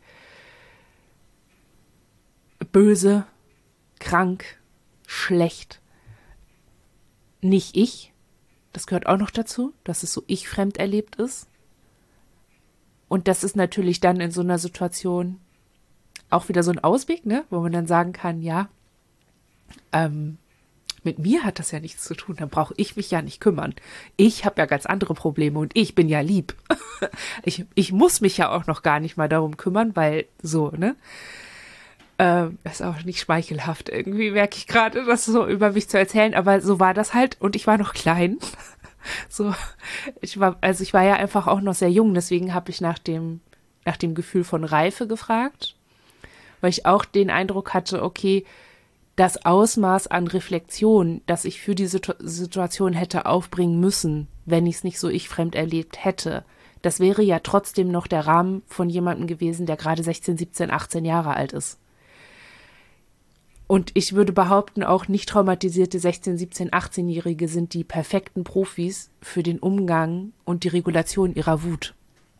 böse, krank, schlecht. Nicht ich. Das gehört auch noch dazu, dass es so ich-fremd erlebt ist. Und das ist natürlich dann in so einer Situation auch wieder so ein Ausweg, ne, wo man dann sagen kann, ja, ähm, mit mir hat das ja nichts zu tun, dann brauche ich mich ja nicht kümmern. Ich habe ja ganz andere Probleme und ich bin ja lieb. ich, ich muss mich ja auch noch gar nicht mal darum kümmern, weil so, ne? Ähm, ist auch nicht schmeichelhaft irgendwie, merke ich gerade, das so über mich zu erzählen, aber so war das halt und ich war noch klein. So, ich war, also ich war ja einfach auch noch sehr jung, deswegen habe ich nach dem, nach dem Gefühl von Reife gefragt, weil ich auch den Eindruck hatte, okay, das Ausmaß an Reflexion, das ich für die Situ- Situation hätte aufbringen müssen, wenn ich es nicht so ich-fremd erlebt hätte, das wäre ja trotzdem noch der Rahmen von jemandem gewesen, der gerade sechzehn, siebzehn, achtzehn Jahre alt ist. Und ich würde behaupten, auch nicht traumatisierte sechzehn-, siebzehn-, achtzehnjährige sind die perfekten Profis für den Umgang und die Regulation ihrer Wut.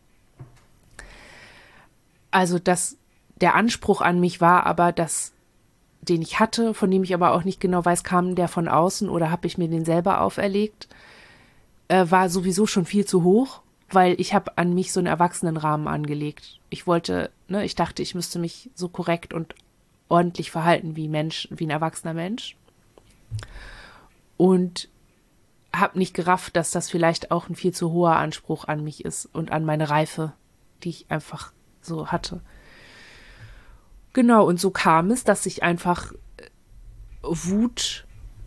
Also das, der Anspruch an mich war aber, dass, den ich hatte, von dem ich aber auch nicht genau weiß, kam der von außen oder habe ich mir den selber auferlegt, äh, war sowieso schon viel zu hoch, weil ich habe an mich so einen Erwachsenenrahmen angelegt. Ich wollte, ne, ich dachte, ich müsste mich so korrekt und ordentlich verhalten wie Mensch, wie ein erwachsener Mensch. Und habe nicht gerafft, dass das vielleicht auch ein viel zu hoher Anspruch an mich ist und an meine Reife, die ich einfach so hatte. Genau, und so kam es, dass ich einfach Wut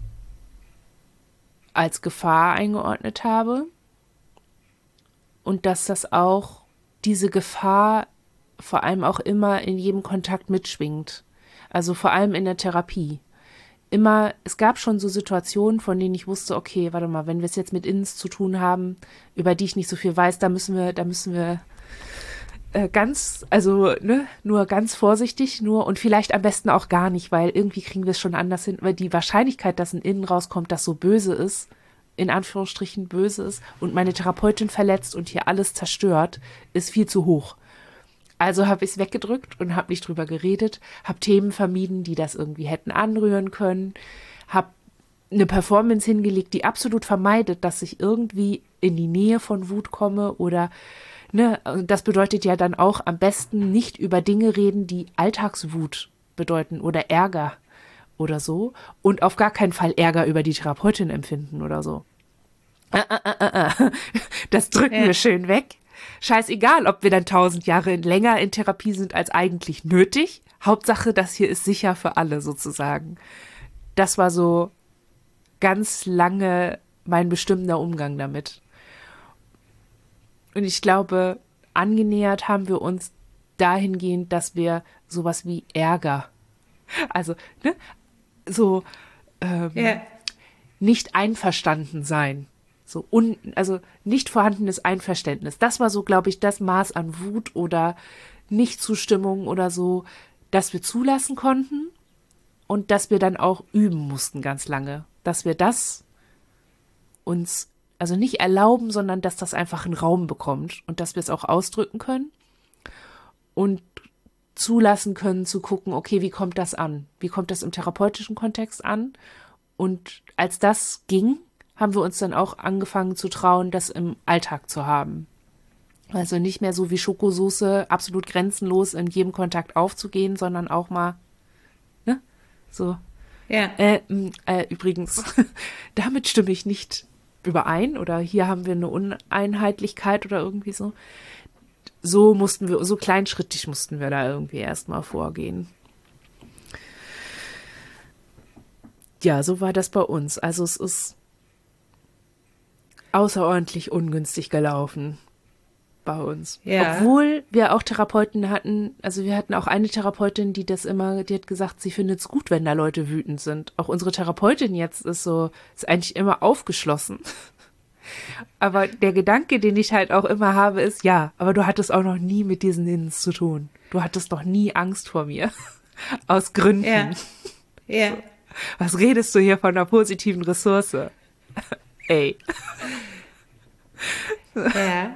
als Gefahr eingeordnet habe und dass das auch diese Gefahr vor allem auch immer in jedem Kontakt mitschwingt. Also vor allem in der Therapie. Immer, es gab schon so Situationen, von denen ich wusste, okay, warte mal, wenn wir es jetzt mit Ins zu tun haben, über die ich nicht so viel weiß, da müssen wir, da müssen wir äh, ganz, also ne, nur ganz vorsichtig, nur und vielleicht am besten auch gar nicht, weil irgendwie kriegen wir es schon anders hin, weil die Wahrscheinlichkeit, dass ein Innen rauskommt, das so böse ist, in Anführungsstrichen böse ist und meine Therapeutin verletzt und hier alles zerstört, ist viel zu hoch. Also habe ich es weggedrückt und habe nicht drüber geredet, habe Themen vermieden, die das irgendwie hätten anrühren können, habe eine Performance hingelegt, die absolut vermeidet, dass ich irgendwie in die Nähe von Wut komme oder, ne, das bedeutet ja dann auch am besten nicht über Dinge reden, die Alltagswut bedeuten oder Ärger oder so und auf gar keinen Fall Ärger über die Therapeutin empfinden oder so. Das drücken ja. wir schön weg. Scheißegal, ob wir dann tausend Jahre länger in Therapie sind als eigentlich nötig. Hauptsache, das hier ist sicher für alle sozusagen. Das war so ganz lange mein bestimmender Umgang damit. Und ich glaube, angenähert haben wir uns dahingehend, dass wir sowas wie Ärger, also ne, so ähm, yeah. nicht einverstanden sein. So un, also nicht vorhandenes Einverständnis. Das war so, glaube ich, das Maß an Wut oder Nichtzustimmung oder so, dass wir zulassen konnten und dass wir dann auch üben mussten ganz lange. Dass wir das uns, also nicht erlauben, sondern dass das einfach einen Raum bekommt und dass wir es auch ausdrücken können und zulassen können zu gucken, okay, wie kommt das an? Wie kommt das im therapeutischen Kontext an? Und als das ging, haben wir uns dann auch angefangen zu trauen, das im Alltag zu haben. Also nicht mehr so wie Schokosoße, absolut grenzenlos in jedem Kontakt aufzugehen, sondern auch mal, ne, so. Ja. Äh, äh, übrigens, damit stimme ich nicht überein oder hier haben wir eine Uneinheitlichkeit oder irgendwie so. So mussten wir, so kleinschrittig mussten wir da irgendwie erstmal vorgehen. Ja, so war das bei uns. Also es ist außerordentlich ungünstig gelaufen bei uns. Ja. Obwohl wir auch Therapeuten hatten, also wir hatten auch eine Therapeutin, die das immer, die hat gesagt, sie findet es gut, wenn da Leute wütend sind. Auch unsere Therapeutin jetzt ist so, ist eigentlich immer aufgeschlossen. Aber der Gedanke, den ich halt auch immer habe, ist, ja, aber du hattest auch noch nie mit diesen Innens zu tun. Du hattest noch nie Angst vor mir. Aus Gründen. Ja. Ja. So. Was redest du hier von einer positiven Ressource? Ey. Ja.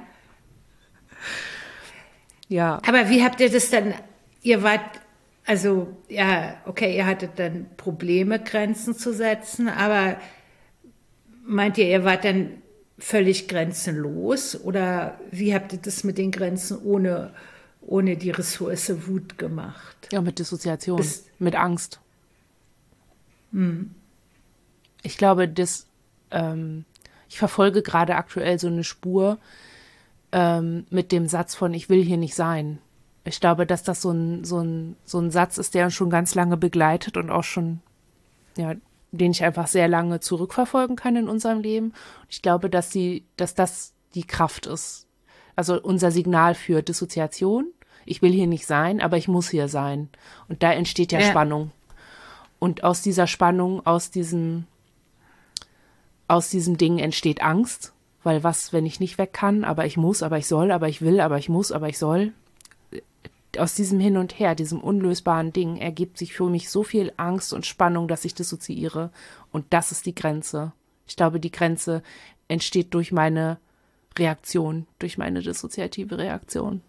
Ja. Aber wie habt ihr das dann, ihr wart, also, ja, okay, ihr hattet dann Probleme, Grenzen zu setzen, aber meint ihr, ihr wart dann völlig grenzenlos oder wie habt ihr das mit den Grenzen ohne, ohne die Ressource Wut gemacht? Ja, mit Dissoziation, Bis, mit Angst. Hm. Ich glaube, das, ähm, ich verfolge gerade aktuell so eine Spur ähm, mit dem Satz von ich will hier nicht sein. Ich glaube, dass das so ein, so ein, so ein Satz ist, der uns schon ganz lange begleitet und auch schon, ja, den ich einfach sehr lange zurückverfolgen kann in unserem Leben. Ich glaube, dass sie, dass das die Kraft ist. Also unser Signal für Dissoziation. Ich will hier nicht sein, aber ich muss hier sein. Und da entsteht ja, ja. Spannung. Und aus dieser Spannung, aus diesem, aus diesem Ding entsteht Angst. Weil was, wenn ich nicht weg kann, aber ich muss, aber ich soll, aber ich will, aber ich muss, aber ich soll. Aus diesem Hin und Her, diesem unlösbaren Ding, ergibt sich für mich so viel Angst und Spannung, dass ich dissoziiere. Und das ist die Grenze. Ich glaube, die Grenze entsteht durch meine Reaktion, durch meine dissoziative Reaktion.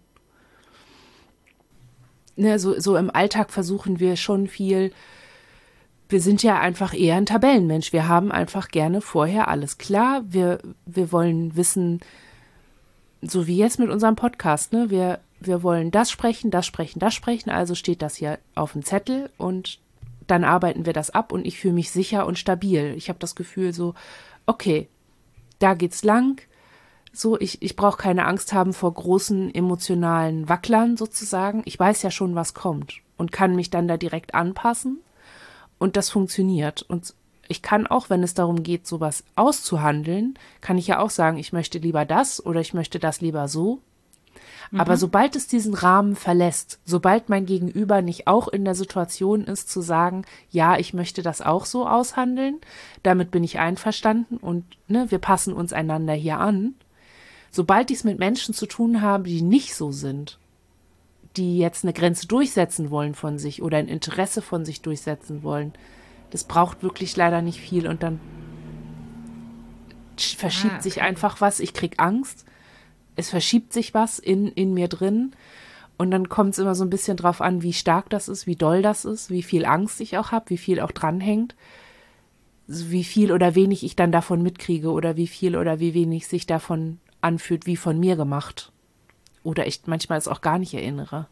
Ne, so, so im Alltag versuchen wir schon viel. Wir sind ja einfach eher ein Tabellenmensch. Wir haben einfach gerne vorher alles klar. Wir, wir wollen wissen, so wie jetzt mit unserem Podcast, ne, wir Wir wollen das sprechen, das sprechen, das sprechen, also steht das hier auf dem Zettel und dann arbeiten wir das ab und ich fühle mich sicher und stabil. Ich habe das Gefühl so, okay, da geht's lang. So, ich, ich brauche keine Angst haben vor großen emotionalen Wacklern sozusagen. Ich weiß ja schon, was kommt. und kann mich dann da direkt anpassen und das funktioniert. Und ich kann auch, wenn es darum geht, sowas auszuhandeln, kann ich ja auch sagen, ich möchte lieber das oder ich möchte das lieber so. Mhm. Aber sobald es diesen Rahmen verlässt, sobald mein Gegenüber nicht auch in der Situation ist, zu sagen, ja, ich möchte das auch so aushandeln, damit bin ich einverstanden und ne, wir passen uns einander hier an. Sobald ich es mit Menschen zu tun habe, die nicht so sind, die jetzt eine Grenze durchsetzen wollen von sich oder ein Interesse von sich durchsetzen wollen, das braucht wirklich leider nicht viel und dann verschiebt ah, okay. sich einfach was, ich krieg Angst, es verschiebt sich was in, in mir drin und dann kommt es immer so ein bisschen drauf an, wie stark das ist, wie doll das ist, wie viel Angst ich auch habe, wie viel auch dranhängt, wie viel oder wenig ich dann davon mitkriege oder wie viel oder wie wenig sich davon anfühlt, wie von mir gemacht. Oder ich manchmal es auch gar nicht erinnere.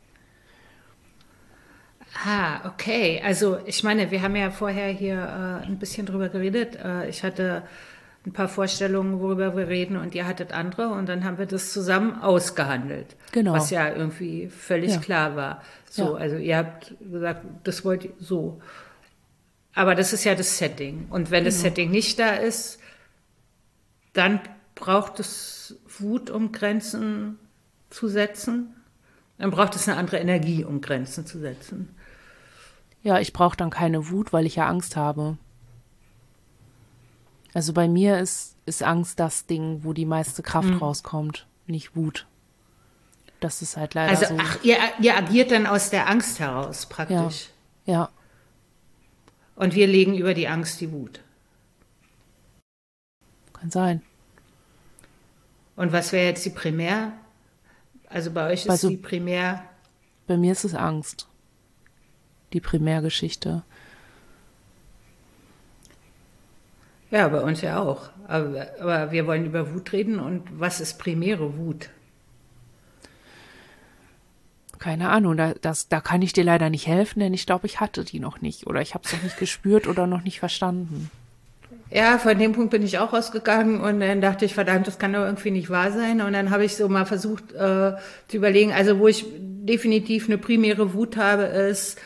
Ah, okay. Also ich meine, wir haben ja vorher hier äh, ein bisschen drüber geredet. Äh, ich hatte ein paar Vorstellungen, worüber wir reden und ihr hattet andere und dann haben wir das zusammen ausgehandelt. Genau. Was ja irgendwie völlig ja. klar war. So, ja. Also ihr habt gesagt, das wollt ihr so. Aber das ist ja das Setting. Und wenn genau. das Setting nicht da ist, dann braucht es Wut, um Grenzen zu setzen. Dann braucht es eine andere Energie, um Grenzen zu setzen. Ja, ich brauche dann keine Wut, weil ich ja Angst habe. Also bei mir ist, ist Angst das Ding, wo die meiste Kraft mhm. rauskommt, nicht Wut. Das ist halt leider also, so. Also ach, ihr, ihr agiert dann aus der Angst heraus praktisch. Ja, ja. Und wir legen über die Angst die Wut. Kann sein. Und was wäre jetzt die Primär? Also bei euch ist also, die Primär... Bei mir ist es Angst. Die Primärgeschichte. Ja, bei uns ja auch. Aber, aber wir wollen über Wut reden. Und was ist primäre Wut? Keine Ahnung, da, das, da kann ich dir leider nicht helfen, denn ich glaube, ich hatte die noch nicht. Oder ich habe es noch nicht gespürt oder noch nicht verstanden. Ja, von dem Punkt bin ich auch rausgegangen und dann dachte ich, verdammt, das kann doch irgendwie nicht wahr sein. Und dann habe ich so mal versucht äh, zu überlegen, also wo ich definitiv eine primäre Wut habe, ist,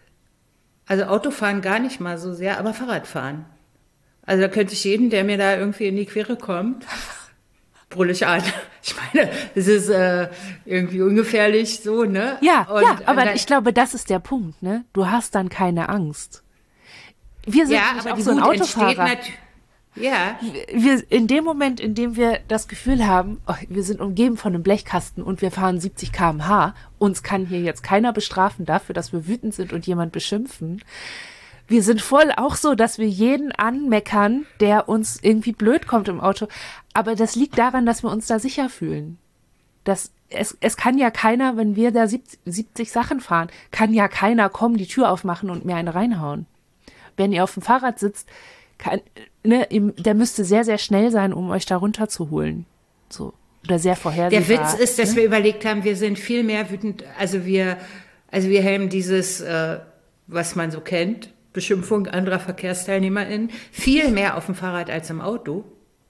also Autofahren gar nicht mal so sehr, aber Fahrradfahren. Also da könnte ich jeden, der mir da irgendwie in die Quere kommt, brüll ich an. Ich meine, es ist äh, irgendwie ungefährlich so, ne? Ja, und, ja, aber dann, ich glaube, das ist der Punkt, ne? Du hast dann keine Angst. Wir sind ja, nicht aber auch die so ein Wut Autofahrer. entsteht ja. Wir, in dem Moment, in dem wir das Gefühl haben, oh, wir sind umgeben von einem Blechkasten und wir fahren siebzig Kilometer pro Stunde, uns kann hier jetzt keiner bestrafen dafür, dass wir wütend sind und jemand beschimpfen. Wir sind voll auch so, dass wir jeden anmeckern, der uns irgendwie blöd kommt im Auto. Aber das liegt daran, dass wir uns da sicher fühlen. Das, es, es kann ja keiner, wenn wir da siebzig Sachen fahren, kann ja keiner kommen, die Tür aufmachen und mir eine reinhauen. Wenn ihr auf dem Fahrrad sitzt, kann, ne, der müsste sehr, sehr schnell sein, um euch da runterzuholen. So. Oder sehr vorhersehbar. Der Witz ist, dass ne? wir überlegt haben, wir sind viel mehr wütend, also wir, also wir haben dieses, äh, was man so kennt, Beschimpfung anderer VerkehrsteilnehmerInnen, viel mehr auf dem Fahrrad als im Auto,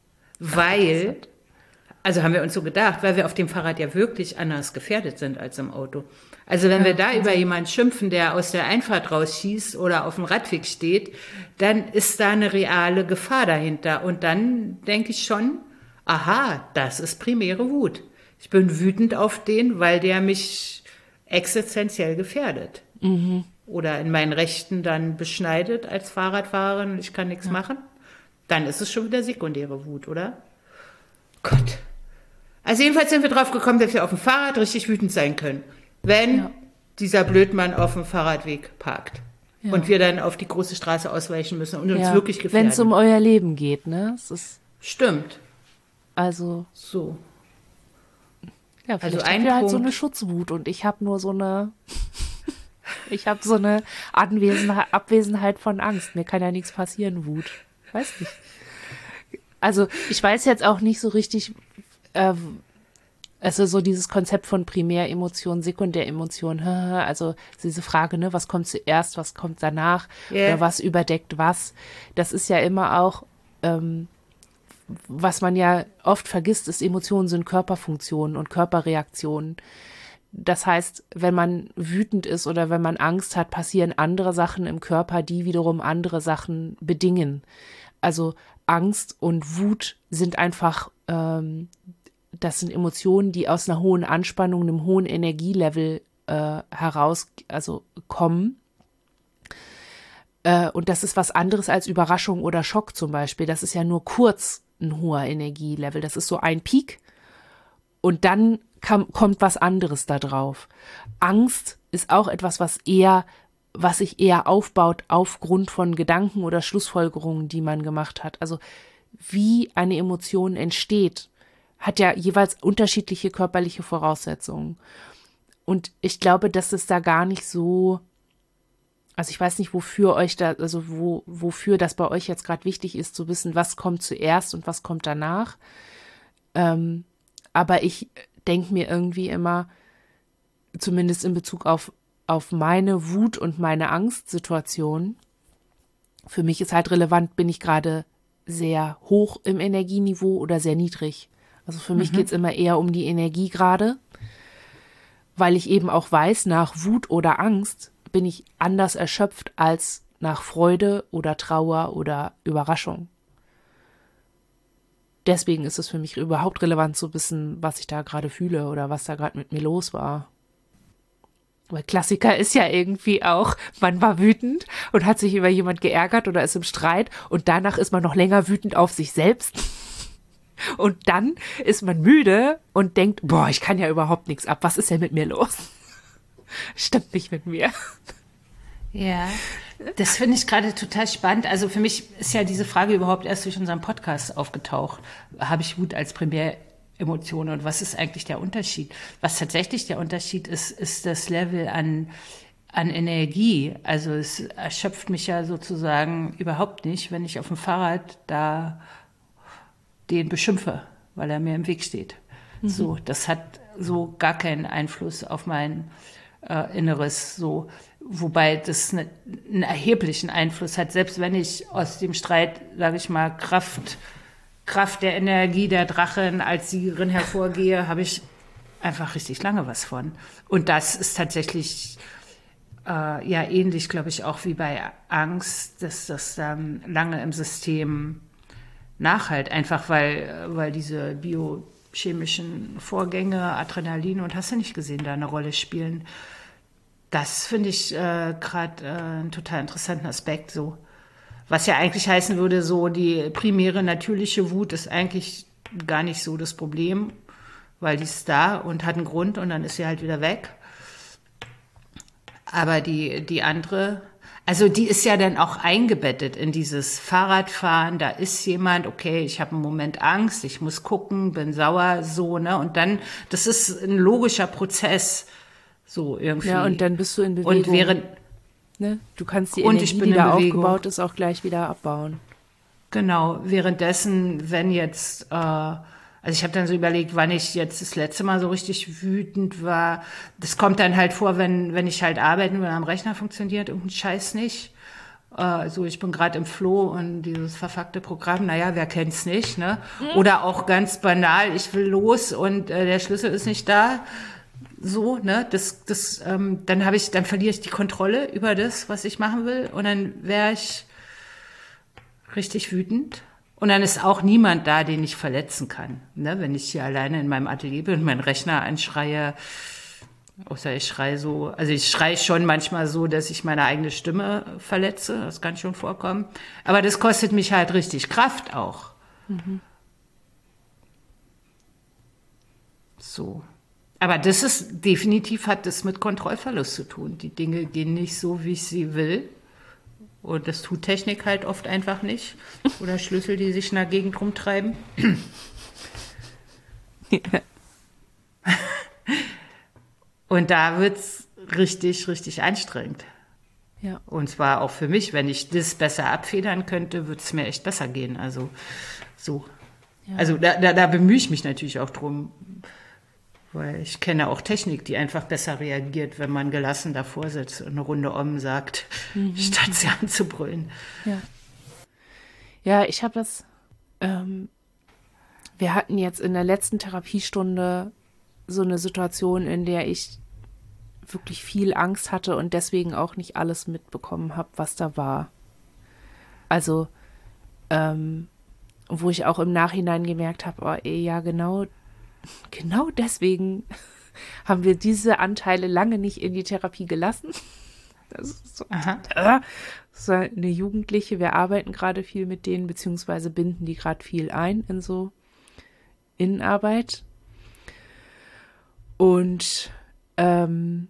weil, also haben wir uns so gedacht, weil wir auf dem Fahrrad ja wirklich anders gefährdet sind als im Auto. Also wenn ja, wir da über jemanden schimpfen, der aus der Einfahrt rausschießt oder auf dem Radweg steht, dann ist da eine reale Gefahr dahinter. Und dann denke ich schon, aha, das ist primäre Wut. Ich bin wütend auf den, weil der mich existenziell gefährdet. Mhm. Oder in meinen Rechten dann beschneidet als Fahrradfahrerin und ich kann nichts ja. machen. Dann ist es schon wieder sekundäre Wut, oder? Gott. Also jedenfalls sind wir drauf gekommen, dass wir auf dem Fahrrad richtig wütend sein können. Wenn ja. dieser Blödmann auf dem Fahrradweg parkt ja. und wir dann auf die große Straße ausweichen müssen und uns ja. wirklich gefährden. Wenn es um euer Leben geht, ne? Es ist Stimmt. Also so. Ja, vielleicht also ein halt so eine Schutzwut und ich habe nur so eine ich habe so eine Anwesenheit, Abwesenheit von Angst. Mir kann ja nichts passieren, Wut. Weiß nicht. Also ich weiß jetzt auch nicht so richtig, äh, also so dieses Konzept von Primäremotion, Sekundäremotion, also diese Frage, ne, was kommt zuerst, was kommt danach, yeah. oder was überdeckt was, das ist ja immer auch, ähm, was man ja oft vergisst, ist, Emotionen sind Körperfunktionen und Körperreaktionen. das heißt, wenn man wütend ist oder wenn man Angst hat, passieren andere Sachen im Körper, die wiederum andere Sachen bedingen. Also Angst und Wut sind einfach, ähm, das sind Emotionen, die aus einer hohen Anspannung, einem hohen Energielevel äh, heraus, also kommen. Äh, und das ist was anderes als Überraschung oder Schock zum Beispiel. Das ist ja nur kurz ein hoher Energielevel. Das ist so ein Peak und dann kam, kommt was anderes da drauf. Angst ist auch etwas, was eher, was sich eher aufbaut aufgrund von Gedanken oder Schlussfolgerungen, die man gemacht hat. Also wie eine Emotion entsteht, hat ja jeweils unterschiedliche körperliche Voraussetzungen. Und ich glaube, dass es da gar nicht so, also ich weiß nicht, wofür euch da, also wo, wofür das bei euch jetzt gerade wichtig ist, zu wissen, was kommt zuerst und was kommt danach. Ähm, aber ich denke mir irgendwie immer, zumindest in Bezug auf, auf meine Wut und meine Angstsituation, für mich ist halt relevant, bin ich gerade sehr hoch im Energieniveau oder sehr niedrig. Also für mich Mhm. geht es immer eher um die Energie gerade, weil ich eben auch weiß, nach Wut oder Angst bin ich anders erschöpft als nach Freude oder Trauer oder Überraschung. Deswegen ist es für mich überhaupt relevant zu wissen, was ich da gerade fühle oder was da gerade mit mir los war. Weil Klassiker ist ja irgendwie auch, man war wütend und hat sich über jemand geärgert oder ist im Streit und danach ist man noch länger wütend auf sich selbst. Und dann ist man müde und denkt, boah, ich kann ja überhaupt nichts ab. Was ist denn mit mir los? Stimmt nicht mit mir. Ja, das finde ich gerade total spannend. Also für mich ist ja diese Frage überhaupt erst durch unseren Podcast aufgetaucht. Habe ich Wut als Primäremotion und was ist eigentlich der Unterschied? Was tatsächlich der Unterschied ist, ist das Level an, an Energie. Also es erschöpft mich ja sozusagen überhaupt nicht, wenn ich auf dem Fahrrad da den beschimpfe, weil er mir im Weg steht. Mhm. So, das hat so gar keinen Einfluss auf mein äh, Inneres, so, wobei das ne, einen erheblichen Einfluss hat, selbst wenn ich aus dem Streit, sage ich mal, Kraft, Kraft der Energie der Drachen als Siegerin hervorgehe, habe ich einfach richtig lange was von. Und das ist tatsächlich äh, ja ähnlich, glaube ich, auch wie bei Angst, dass das dann lange im System nachhalt, einfach weil, weil diese biochemischen Vorgänge, Adrenalin und hast du nicht gesehen, da eine Rolle spielen. Das finde ich äh, gerade äh, einen total interessanten Aspekt so. Was ja eigentlich heißen würde, so die primäre natürliche Wut ist eigentlich gar nicht so das Problem, weil die ist da und hat einen Grund und dann ist sie halt wieder weg. Aber die, die andere, also die ist ja dann auch eingebettet in dieses Fahrradfahren, da ist jemand, okay, ich habe einen Moment Angst, ich muss gucken, bin sauer, so, ne, und dann, das ist ein logischer Prozess, so irgendwie. Ja, und dann bist du in Bewegung. Und während, ne, du kannst die und Energie, ich bin die da in Bewegung. aufgebaut ist, auch gleich wieder abbauen. Genau, währenddessen, wenn jetzt, äh, also ich habe dann so überlegt, wann ich jetzt das letzte Mal so richtig wütend war. Das kommt dann halt vor, wenn wenn ich halt arbeite und am Rechner funktioniert irgendein Scheiß nicht. Äh, so, ich bin gerade im Flow und dieses verfuckte Programm, naja, wer kennt's nicht, ne? Mhm. Oder auch ganz banal, ich will los und äh, der Schlüssel ist nicht da. So, ne? Das, das, ähm, dann habe ich, dann verliere ich die Kontrolle über das, was ich machen will, und dann wäre ich richtig wütend. Und dann ist auch niemand da, den ich verletzen kann. Ne? Wenn ich hier alleine in meinem Atelier bin und meinen Rechner anschreie, außer ich schreie so, also ich schreie schon manchmal so, dass ich meine eigene Stimme verletze, das kann schon vorkommen. Aber das kostet mich halt richtig Kraft auch. Mhm. So. Aber das ist, definitiv hat das mit Kontrollverlust zu tun. Die Dinge gehen nicht so, wie ich sie will. Und das tut Technik halt oft einfach nicht. Oder Schlüssel, die sich in der Gegend rumtreiben. Ja. Und da wird's richtig, richtig anstrengend. Ja. Und zwar auch für mich, wenn ich das besser abfedern könnte, würde es mir echt besser gehen. Also so. Ja. Also da, da, da bemühe ich mich natürlich auch drum. Weil ich kenne auch Technik, die einfach besser reagiert, wenn man gelassen davor sitzt und eine Runde Om sagt, mhm. statt sie anzubrüllen. Ja, ja, ich habe das, ähm, wir hatten jetzt in der letzten Therapiestunde so eine Situation, in der ich wirklich viel Angst hatte und deswegen auch nicht alles mitbekommen habe, was da war. Also, ähm, wo ich auch im Nachhinein gemerkt habe, oh, ey, ja, genau, genau deswegen haben wir diese Anteile lange nicht in die Therapie gelassen. Das ist so, äh, so eine Jugendliche, wir arbeiten gerade viel mit denen, beziehungsweise binden die gerade viel ein in so Innenarbeit. Und ähm,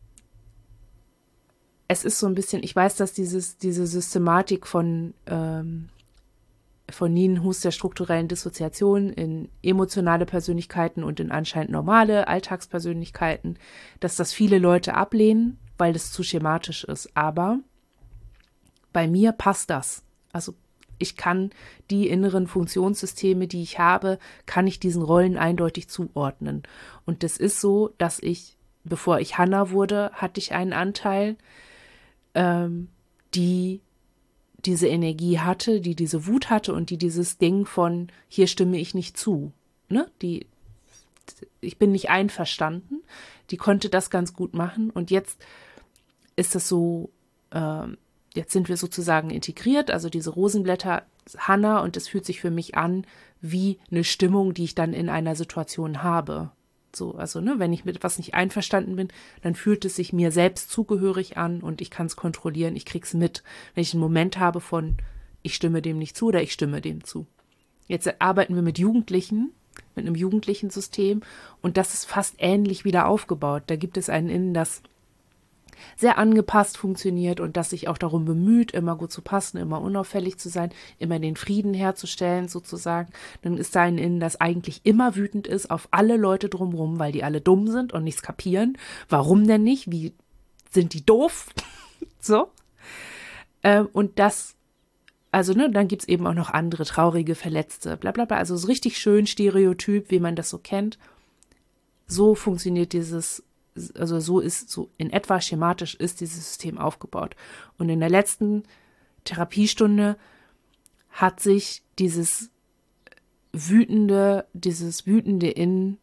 es ist so ein bisschen, ich weiß, dass dieses, diese Systematik von, ähm, von Nienhuß der strukturellen Dissoziation in emotionale Persönlichkeiten und in anscheinend normale Alltagspersönlichkeiten, dass das viele Leute ablehnen, weil das zu schematisch ist. Aber bei mir passt das. Also ich kann die inneren Funktionssysteme, die ich habe, kann ich diesen Rollen eindeutig zuordnen. Und das ist so, dass ich, bevor ich Hannah wurde, hatte ich einen Anteil, ähm, die diese Energie hatte, die diese Wut hatte und die dieses Ding von, hier stimme ich nicht zu, ne, die, ich bin nicht einverstanden, die konnte das ganz gut machen und jetzt ist es so, ähm, jetzt sind wir sozusagen integriert, also diese Rosenblätter, Hannah, und es fühlt sich für mich an wie eine Stimmung, die ich dann in einer Situation habe. So, also, ne, wenn ich mit etwas nicht einverstanden bin, dann fühlt es sich mir selbst zugehörig an und ich kann es kontrollieren, ich krieg's mit. Wenn ich einen Moment habe von, ich stimme dem nicht zu oder ich stimme dem zu. Jetzt arbeiten wir mit Jugendlichen, mit einem jugendlichen System und das ist fast ähnlich wieder aufgebaut. Da gibt es einen Innen, das sehr angepasst funktioniert und das sich auch darum bemüht, immer gut zu passen, immer unauffällig zu sein, immer den Frieden herzustellen sozusagen. Dann ist da ein Innen, das eigentlich immer wütend ist auf alle Leute drumherum, weil die alle dumm sind und nichts kapieren. Warum denn nicht? Wie sind die doof? So. Ähm, und das, also ne, dann gibt's eben auch noch andere traurige, verletzte, bla bla bla. Also so richtig schön Stereotyp, wie man das so kennt. So funktioniert dieses, also so ist, so in etwa schematisch ist dieses System aufgebaut. Und in der letzten Therapiestunde hat sich dieses wütende, dieses wütende Innen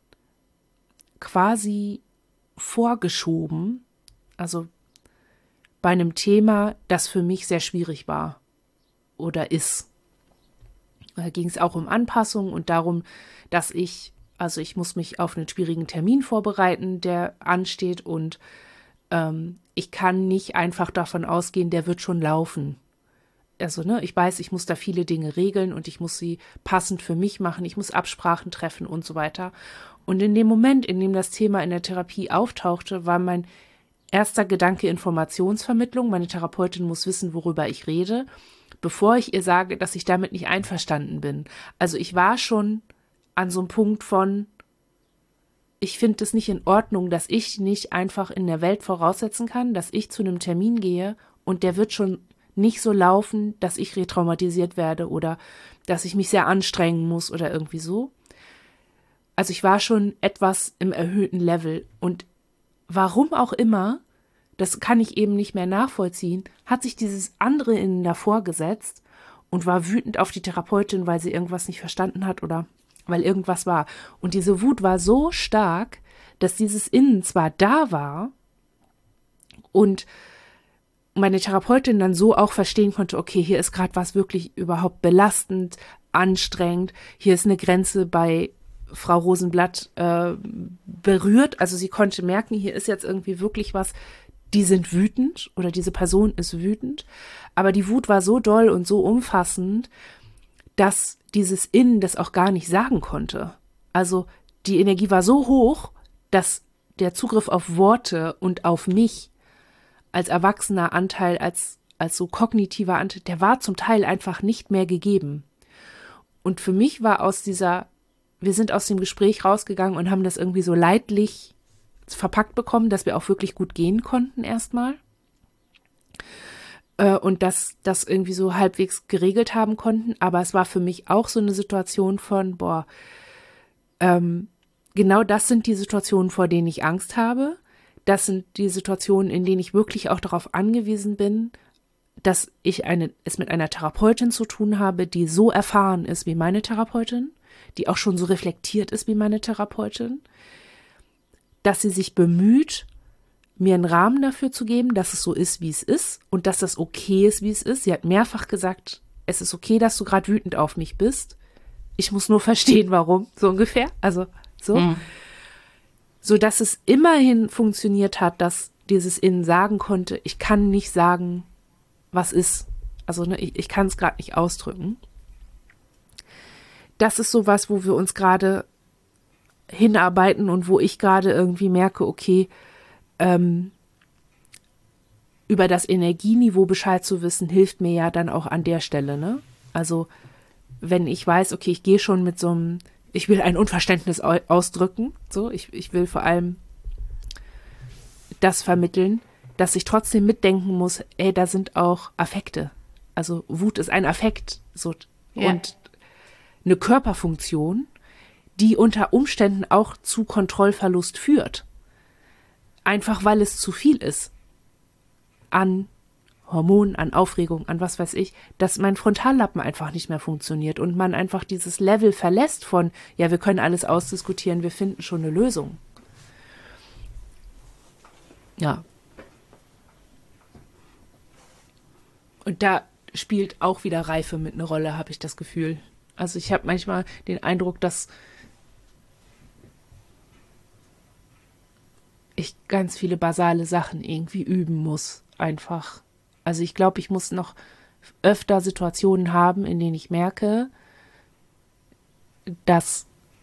quasi vorgeschoben, also bei einem Thema, das für mich sehr schwierig war oder ist. Da ging es auch um Anpassung und darum, dass ich Also ich muss mich auf einen schwierigen Termin vorbereiten, der ansteht und ähm, ich kann nicht einfach davon ausgehen, der wird schon laufen. Also ne, ich weiß, ich muss da viele Dinge regeln und ich muss sie passend für mich machen, ich muss Absprachen treffen und so weiter. Und in dem Moment, in dem das Thema in der Therapie auftauchte, war mein erster Gedanke Informationsvermittlung. Meine Therapeutin muss wissen, worüber ich rede, bevor ich ihr sage, dass ich damit nicht einverstanden bin. Also ich war schon an so einem Punkt von, ich finde es nicht in Ordnung, dass ich nicht einfach in der Welt voraussetzen kann, dass ich zu einem Termin gehe und der wird schon nicht so laufen, dass ich retraumatisiert werde oder dass ich mich sehr anstrengen muss oder irgendwie so. Also ich war schon etwas im erhöhten Level und warum auch immer, das kann ich eben nicht mehr nachvollziehen, hat sich dieses andere Innen davor gesetzt und war wütend auf die Therapeutin, weil sie irgendwas nicht verstanden hat oder weil irgendwas war. Und diese Wut war so stark, dass dieses Innen zwar da war und meine Therapeutin dann so auch verstehen konnte, okay, hier ist gerade was wirklich überhaupt belastend, anstrengend, hier ist eine Grenze bei Frau Rosenblatt äh, berührt, also sie konnte merken, hier ist jetzt irgendwie wirklich was, die sind wütend oder diese Person ist wütend, aber die Wut war so doll und so umfassend, dass dieses Innen das auch gar nicht sagen konnte. Also die Energie war so hoch, dass der Zugriff auf Worte und auf mich als erwachsener Anteil, als, als so kognitiver Anteil, der war zum Teil einfach nicht mehr gegeben. Und für mich war aus dieser, wir sind aus dem Gespräch rausgegangen und haben das irgendwie so leidlich verpackt bekommen, dass wir auch wirklich gut gehen konnten erstmal. Und dass das irgendwie so halbwegs geregelt haben konnten. Aber es war für mich auch so eine Situation von, boah, ähm, genau das sind die Situationen, vor denen ich Angst habe. Das sind die Situationen, in denen ich wirklich auch darauf angewiesen bin, dass ich eine, es mit einer Therapeutin zu tun habe, die so erfahren ist wie meine Therapeutin, die auch schon so reflektiert ist wie meine Therapeutin, dass sie sich bemüht, mir einen Rahmen dafür zu geben, dass es so ist, wie es ist und dass das okay ist, wie es ist. Sie hat mehrfach gesagt, es ist okay, dass du gerade wütend auf mich bist. Ich muss nur verstehen, warum, so ungefähr. Also so. Mhm. So dass es immerhin funktioniert hat, dass dieses Innen sagen konnte, ich kann nicht sagen, was ist. Also ne, ich, ich kann es gerade nicht ausdrücken. Das ist sowas, wo wir uns gerade hinarbeiten und wo ich gerade irgendwie merke, okay, ähm, über das Energieniveau Bescheid zu wissen, hilft mir ja dann auch an der Stelle, ne? Also wenn ich weiß, okay, ich gehe schon mit so einem, ich will ein Unverständnis au- ausdrücken, so, ich, ich will vor allem das vermitteln, dass ich trotzdem mitdenken muss, ey, da sind auch Affekte. Also Wut ist ein Affekt, so, ja. und eine Körperfunktion, die unter Umständen auch zu Kontrollverlust führt. Einfach weil es zu viel ist an Hormonen, an Aufregung, an was weiß ich, dass mein Frontallappen einfach nicht mehr funktioniert und man einfach dieses Level verlässt von, ja, wir können alles ausdiskutieren, wir finden schon eine Lösung. Ja. Und da spielt auch wieder Reife mit eine Rolle, habe ich das Gefühl. Also ich habe manchmal den Eindruck, dass ich ganz viele basale Sachen irgendwie üben muss, einfach. Also ich glaube, ich muss noch öfter Situationen haben, in denen ich merke, dass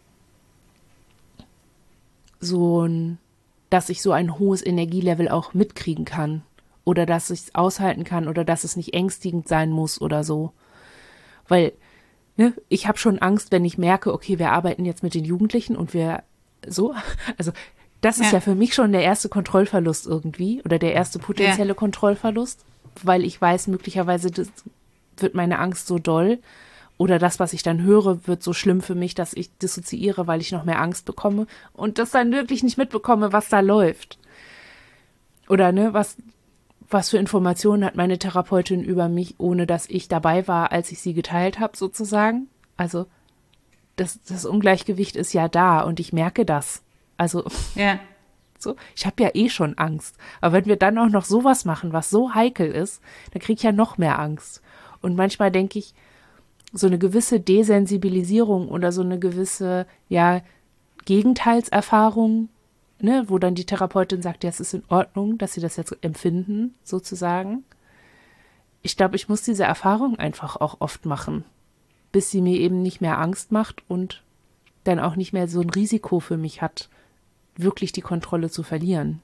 so ein, dass ich so ein hohes Energielevel auch mitkriegen kann oder dass ich es aushalten kann oder dass es nicht ängstigend sein muss oder so. Weil, ne, ich habe schon Angst, wenn ich merke, okay, wir arbeiten jetzt mit den Jugendlichen und wir so, also das ist ja. ja für mich schon der erste Kontrollverlust irgendwie oder der erste potenzielle ja. Kontrollverlust, weil ich weiß, möglicherweise das wird meine Angst so doll oder das, was ich dann höre, wird so schlimm für mich, dass ich dissoziiere, weil ich noch mehr Angst bekomme und das dann wirklich nicht mitbekomme, was da läuft. Oder ne, was, was für Informationen hat meine Therapeutin über mich, ohne dass ich dabei war, als ich sie geteilt habe, sozusagen. Also das, das Ungleichgewicht ist ja da und ich merke das. Also, ja. so, ich habe ja eh schon Angst. Aber wenn wir dann auch noch sowas machen, was so heikel ist, dann kriege ich ja noch mehr Angst. Und manchmal denke ich, so eine gewisse Desensibilisierung oder so eine gewisse, ja, Gegenteilserfahrung, ne, wo dann die Therapeutin sagt, ja, es ist in Ordnung, dass sie das jetzt empfinden, sozusagen. Ich glaube, ich muss diese Erfahrung einfach auch oft machen, bis sie mir eben nicht mehr Angst macht und dann auch nicht mehr so ein Risiko für mich hat, wirklich die Kontrolle zu verlieren.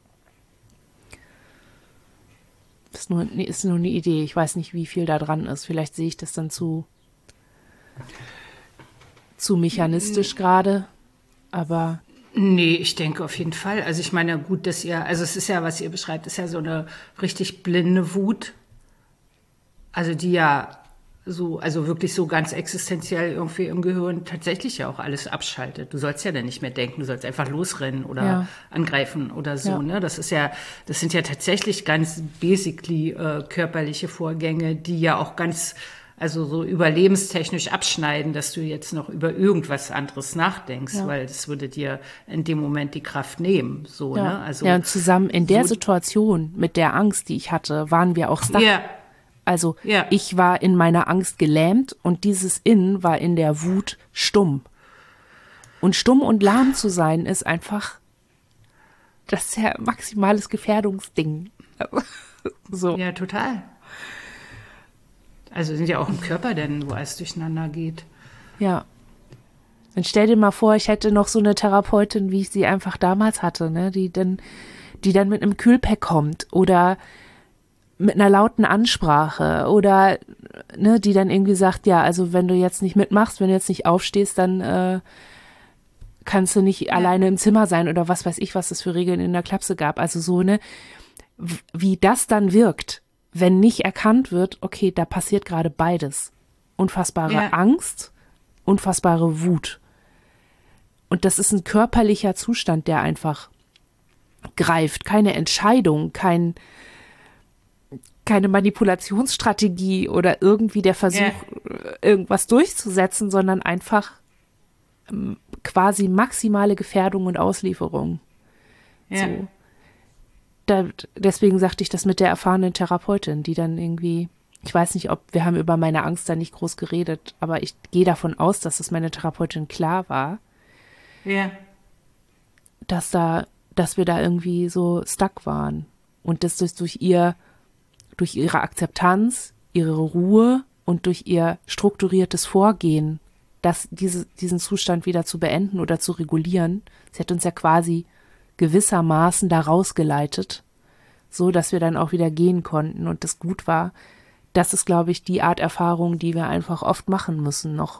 Das ist nur, ist nur eine Idee. Ich weiß nicht, wie viel da dran ist. Vielleicht sehe ich das dann zu, zu mechanistisch gerade, aber... Nee, ich denke auf jeden Fall. Also ich meine, gut, dass ihr, also es ist ja, was ihr beschreibt, ist ja so eine richtig blinde Wut. Also die ja so, also wirklich so ganz existenziell irgendwie im Gehirn tatsächlich ja auch alles abschaltet. Du sollst ja dann nicht mehr denken, du sollst einfach losrennen oder ja. angreifen oder so, ja. ne? Das ist ja, das sind ja tatsächlich ganz basically äh, körperliche Vorgänge, die ja auch ganz, also so überlebenstechnisch abschneiden, dass du jetzt noch über irgendwas anderes nachdenkst, ja. weil das würde dir in dem Moment die Kraft nehmen, so, ja. ne? Also ja, und zusammen in der so Situation mit der Angst, die ich hatte, waren wir auch stuck. Ja. Also ja. ich war in meiner Angst gelähmt und dieses Innen war in der Wut stumm. Und stumm und lahm zu sein ist einfach, das ist ja maximales Gefährdungsding. So. Ja, total. Also sind ja auch im Körper denn, wo alles durcheinander geht. Ja. Dann stell dir mal vor, ich hätte noch so eine Therapeutin, wie ich sie einfach damals hatte, ne, die dann, die dann mit einem Kühlpack kommt oder mit einer lauten Ansprache oder ne, die dann irgendwie sagt, ja, also wenn du jetzt nicht mitmachst, wenn du jetzt nicht aufstehst, dann äh, kannst du nicht ja. alleine im Zimmer sein oder was weiß ich, was es für Regeln in der Klapse gab. Also so, ne, wie das dann wirkt, wenn nicht erkannt wird, okay, da passiert gerade beides. Unfassbare ja. Angst, unfassbare Wut. Und das ist ein körperlicher Zustand, der einfach greift. Keine Entscheidung, kein keine Manipulationsstrategie oder irgendwie der Versuch, yeah. irgendwas durchzusetzen, sondern einfach quasi maximale Gefährdung und Auslieferung. Ja. So. Da, deswegen sagte ich das mit der erfahrenen Therapeutin, die dann irgendwie, ich weiß nicht, ob, wir haben über meine Angst da nicht groß geredet, aber ich gehe davon aus, dass es meine Therapeutin klar war, Ja. dass da, dass wir da irgendwie so stuck waren. Und dass das durch ihr, durch ihre Akzeptanz, ihre Ruhe und durch ihr strukturiertes Vorgehen, dass diese, diesen Zustand wieder zu beenden oder zu regulieren, sie hat uns ja quasi gewissermaßen da rausgeleitet, so dass wir dann auch wieder gehen konnten und das gut war. Das ist, glaube ich, die Art Erfahrung, die wir einfach oft machen müssen noch.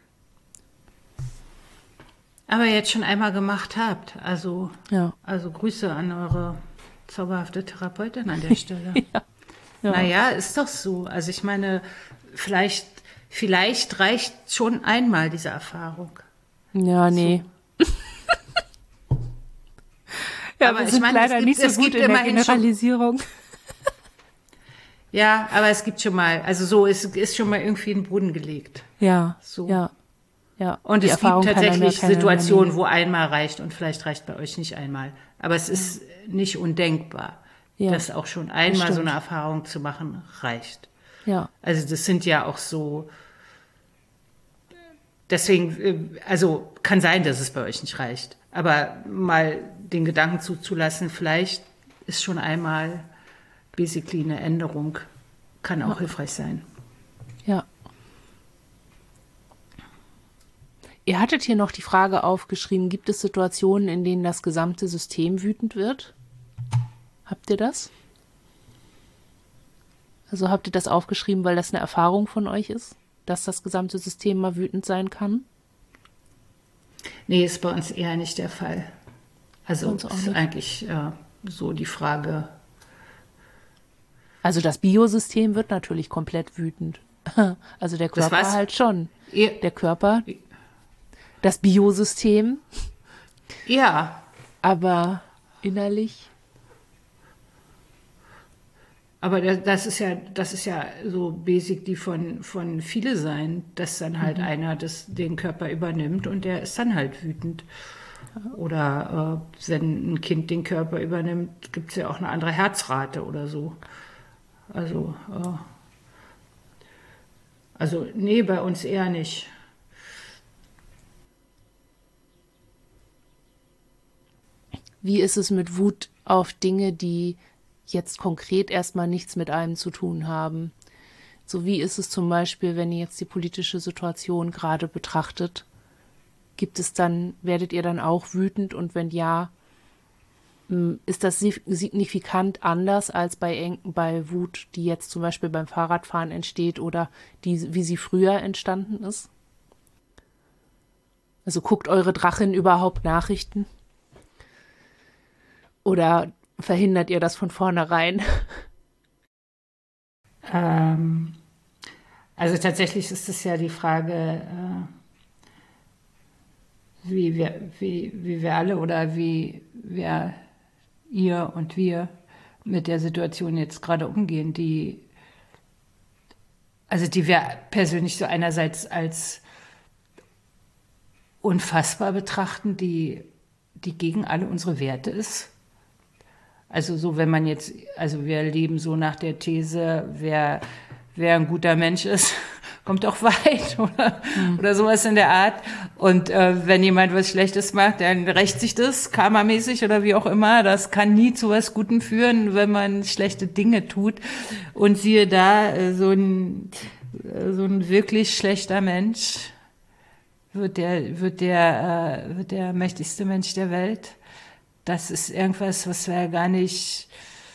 Aber jetzt schon einmal gemacht habt. Also, Ja. also Grüße an eure zauberhafte Therapeutin an der Stelle. Ja. Ja. Naja, ist doch so. Also ich meine, vielleicht, vielleicht reicht schon einmal diese Erfahrung. Ja, nee. So. Ja, aber wir sind ich meine, leider gibt, nicht so gut in der Generalisierung. Schon, ja, aber es gibt schon mal, also so ist, ist schon mal irgendwie in den Boden gelegt. Ja, so. ja, ja. Und es gibt tatsächlich Situationen, wo einmal reicht und vielleicht reicht bei euch nicht einmal. Aber es ist nicht undenkbar, ja, dass auch schon einmal so eine Erfahrung zu machen reicht. Ja. Also das sind ja auch so, deswegen, also kann sein, dass es bei euch nicht reicht. Aber mal den Gedanken zuzulassen, vielleicht ist schon einmal basically eine Änderung, kann auch ja. hilfreich sein. Ja. Ihr hattet hier noch die Frage aufgeschrieben, gibt es Situationen, in denen das gesamte System wütend wird? Habt ihr das? Also habt ihr das aufgeschrieben, weil das eine Erfahrung von euch ist, dass das gesamte System mal wütend sein kann? Nee, ist bei uns eher nicht der Fall. Also ist nicht. Eigentlich äh, so die Frage. Also das Biosystem wird natürlich komplett wütend. Also der Körper halt schon. Ihr, der Körper, das Biosystem. Ja. Aber innerlich. Aber das ist ja, das ist ja so basic, die von, von viele sein, dass dann halt mhm. einer das, den Körper übernimmt und der ist dann halt wütend. Oder äh, wenn ein Kind den Körper übernimmt, gibt es ja auch eine andere Herzrate oder so. Also, äh, also nee, bei uns eher nicht. Wie ist es mit Wut auf Dinge, die jetzt konkret erstmal nichts mit einem zu tun haben? So wie ist es zum Beispiel, wenn ihr jetzt die politische Situation gerade betrachtet? Gibt es dann, werdet ihr dann auch wütend und wenn ja, ist das signifikant anders als bei, bei Wut, die jetzt zum Beispiel beim Fahrradfahren entsteht oder die, wie sie früher entstanden ist? Also guckt eure Drachin überhaupt Nachrichten? Oder verhindert ihr das von vornherein? Ähm, also tatsächlich ist es ja die Frage, äh, wie wir, wie, wie wir alle oder wie wir, ihr und wir mit der Situation jetzt gerade umgehen, die, also die wir persönlich so einerseits als unfassbar betrachten, die, die gegen alle unsere Werte ist. Also so, wenn man jetzt, also wir leben so nach der These, wer, wer ein guter Mensch ist, kommt auch weit oder, mhm. oder sowas in der Art. Und äh, wenn jemand was Schlechtes macht, dann rächt sich das karmamäßig oder wie auch immer. Das kann nie zu was Gutem führen, wenn man schlechte Dinge tut. Und siehe da, äh, so ein, äh, so ein wirklich schlechter Mensch wird der, wird der, äh, wird der mächtigste Mensch der Welt. Das ist irgendwas, was wir gar nicht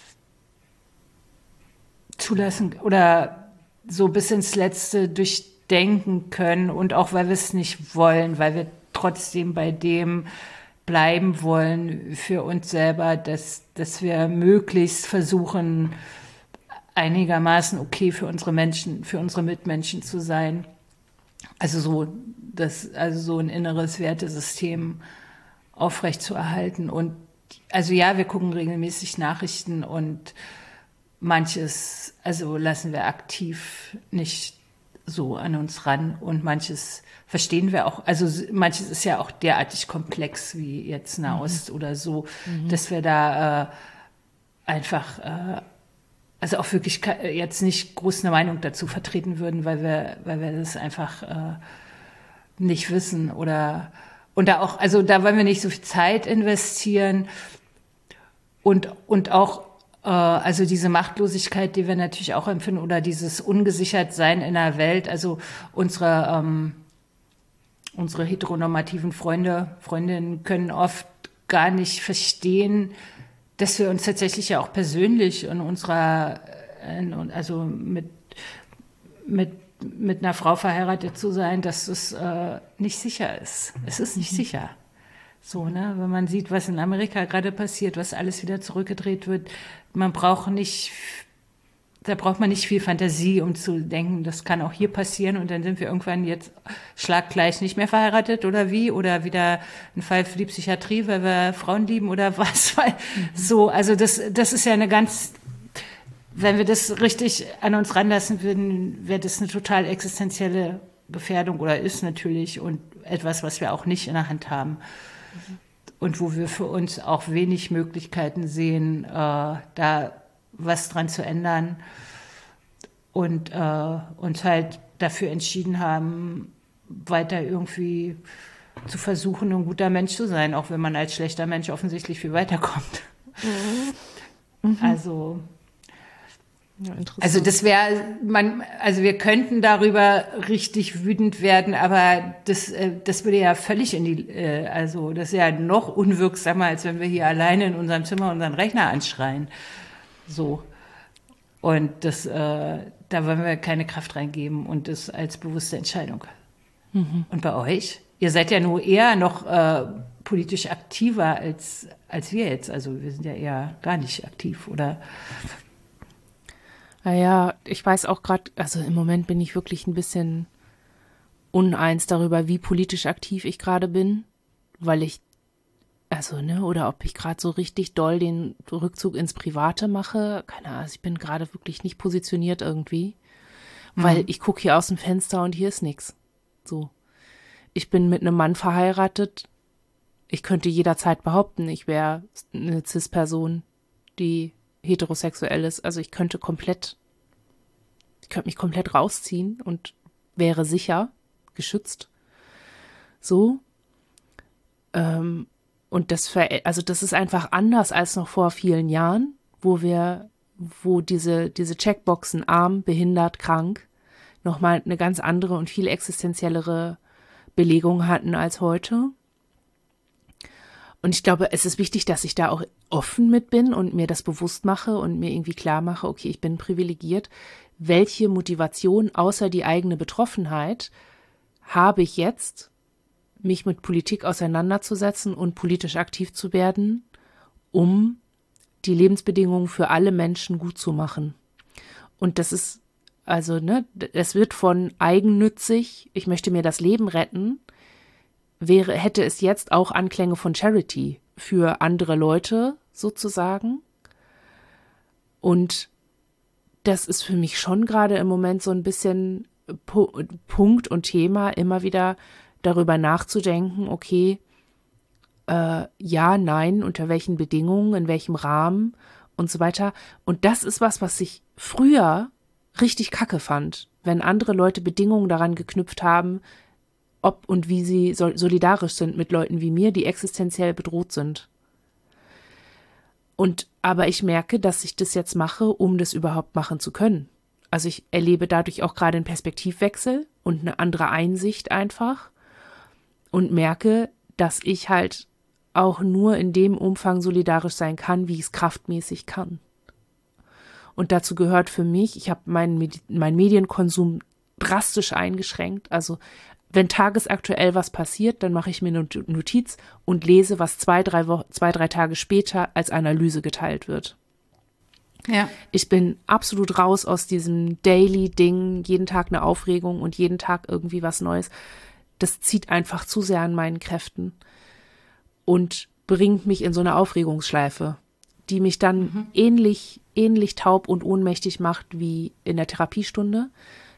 zulassen oder so bis ins Letzte durchdenken können und auch, weil wir es nicht wollen, weil wir trotzdem bei dem bleiben wollen für uns selber, dass, dass wir möglichst versuchen, einigermaßen okay für unsere Menschen, für unsere Mitmenschen zu sein. Also so, das, also so ein inneres Wertesystem aufrechtzuerhalten. Und also ja, wir gucken regelmäßig Nachrichten und manches, also lassen wir aktiv nicht so an uns ran und manches verstehen wir auch, also manches ist ja auch derartig komplex wie jetzt Nahost mhm. oder so, mhm. dass wir da äh, einfach, äh, also auch wirklich jetzt nicht groß eine Meinung dazu vertreten würden, weil wir, weil wir das einfach äh, nicht wissen oder und da auch, also da wollen wir nicht so viel Zeit investieren und, und auch also diese Machtlosigkeit, die wir natürlich auch empfinden, oder dieses Ungesichertsein in der Welt. Also unsere, ähm, unsere heteronormativen Freunde, Freundinnen können oft gar nicht verstehen, dass wir uns tatsächlich ja auch persönlich in unserer, in, also mit, mit, mit einer Frau verheiratet zu sein, dass es äh, nicht sicher ist. Es ist nicht mhm. sicher. So, ne, wenn man sieht, was in Amerika gerade passiert, was alles wieder zurückgedreht wird, man braucht nicht, da braucht man nicht viel Fantasie, um zu denken, das kann auch hier passieren und dann sind wir irgendwann jetzt schlaggleich nicht mehr verheiratet oder wie, oder wieder ein Fall für die Psychiatrie, weil wir Frauen lieben oder was, weil, mhm. so, also das, das ist ja eine ganz, wenn wir das richtig an uns ranlassen würden, wäre das eine total existenzielle Gefährdung oder ist natürlich und etwas, was wir auch nicht in der Hand haben. Und wo wir für uns auch wenig Möglichkeiten sehen, äh, da was dran zu ändern und äh, uns halt dafür entschieden haben, weiter irgendwie zu versuchen, ein guter Mensch zu sein, auch wenn man als schlechter Mensch offensichtlich viel weiterkommt. Mhm. Also ja, also das wäre, man, also wir könnten darüber richtig wütend werden, aber das, das würde ja völlig in die, also das ist ja noch unwirksamer, als wenn wir hier alleine in unserem Zimmer unseren Rechner anschreien. So. Und das, äh, da wollen wir keine Kraft reingeben und das als bewusste Entscheidung. Mhm. Und bei euch? Ihr seid ja nur eher noch äh, politisch aktiver als, als wir jetzt. Also wir sind ja eher gar nicht aktiv, oder? Naja, ich weiß auch gerade, also im Moment bin ich wirklich ein bisschen uneins darüber, wie politisch aktiv ich gerade bin, weil ich, also, ne, oder ob ich gerade so richtig doll den Rückzug ins Private mache. Keine Ahnung, also ich bin gerade wirklich nicht positioniert irgendwie, weil mhm. ich gucke hier aus dem Fenster und hier ist nichts. So. Ich bin mit einem Mann verheiratet. Ich könnte jederzeit behaupten, ich wäre eine Cis-Person, die heterosexuell ist, also ich könnte komplett, ich könnte mich komplett rausziehen und wäre sicher, geschützt. So. Ähm, und das, ver- also das ist einfach anders als noch vor vielen Jahren, wo wir, wo diese, diese Checkboxen arm, behindert, krank nochmal eine ganz andere und viel existenziellere Belegung hatten als heute. Und ich glaube, es ist wichtig, dass ich da auch offen mit bin und mir das bewusst mache und mir irgendwie klar mache, okay, ich bin privilegiert. Welche Motivation außer die eigene Betroffenheit habe ich jetzt, mich mit Politik auseinanderzusetzen und politisch aktiv zu werden, um die Lebensbedingungen für alle Menschen gut zu machen? Und das ist, also, ne, das wird von eigennützig, ich möchte mir das Leben retten, wäre, hätte es jetzt auch Anklänge von Charity für andere Leute sozusagen. Und das ist für mich schon gerade im Moment so ein bisschen Pu- Punkt und Thema, immer wieder darüber nachzudenken, okay, äh, ja, nein, unter welchen Bedingungen, in welchem Rahmen und so weiter. Und das ist was, was ich früher richtig kacke fand, wenn andere Leute Bedingungen daran geknüpft haben, ob und wie sie solidarisch sind mit Leuten wie mir, die existenziell bedroht sind. Und aber ich merke, dass ich das jetzt mache, um das überhaupt machen zu können. Also ich erlebe dadurch auch gerade einen Perspektivwechsel und eine andere Einsicht einfach und merke, dass ich halt auch nur in dem Umfang solidarisch sein kann, wie ich es kraftmäßig kann. Und dazu gehört für mich, ich habe meinen mein Medienkonsum drastisch eingeschränkt, also wenn tagesaktuell was passiert, dann mache ich mir eine Notiz und lese, was zwei, drei Wochen, zwei, drei Tage später als Analyse geteilt wird. Ja. Ich bin absolut raus aus diesem Daily-Ding, jeden Tag eine Aufregung und jeden Tag irgendwie was Neues. Das zieht einfach zu sehr an meinen Kräften und bringt mich in so eine Aufregungsschleife, die mich dann mhm. ähnlich, ähnlich taub und ohnmächtig macht wie in der Therapiestunde.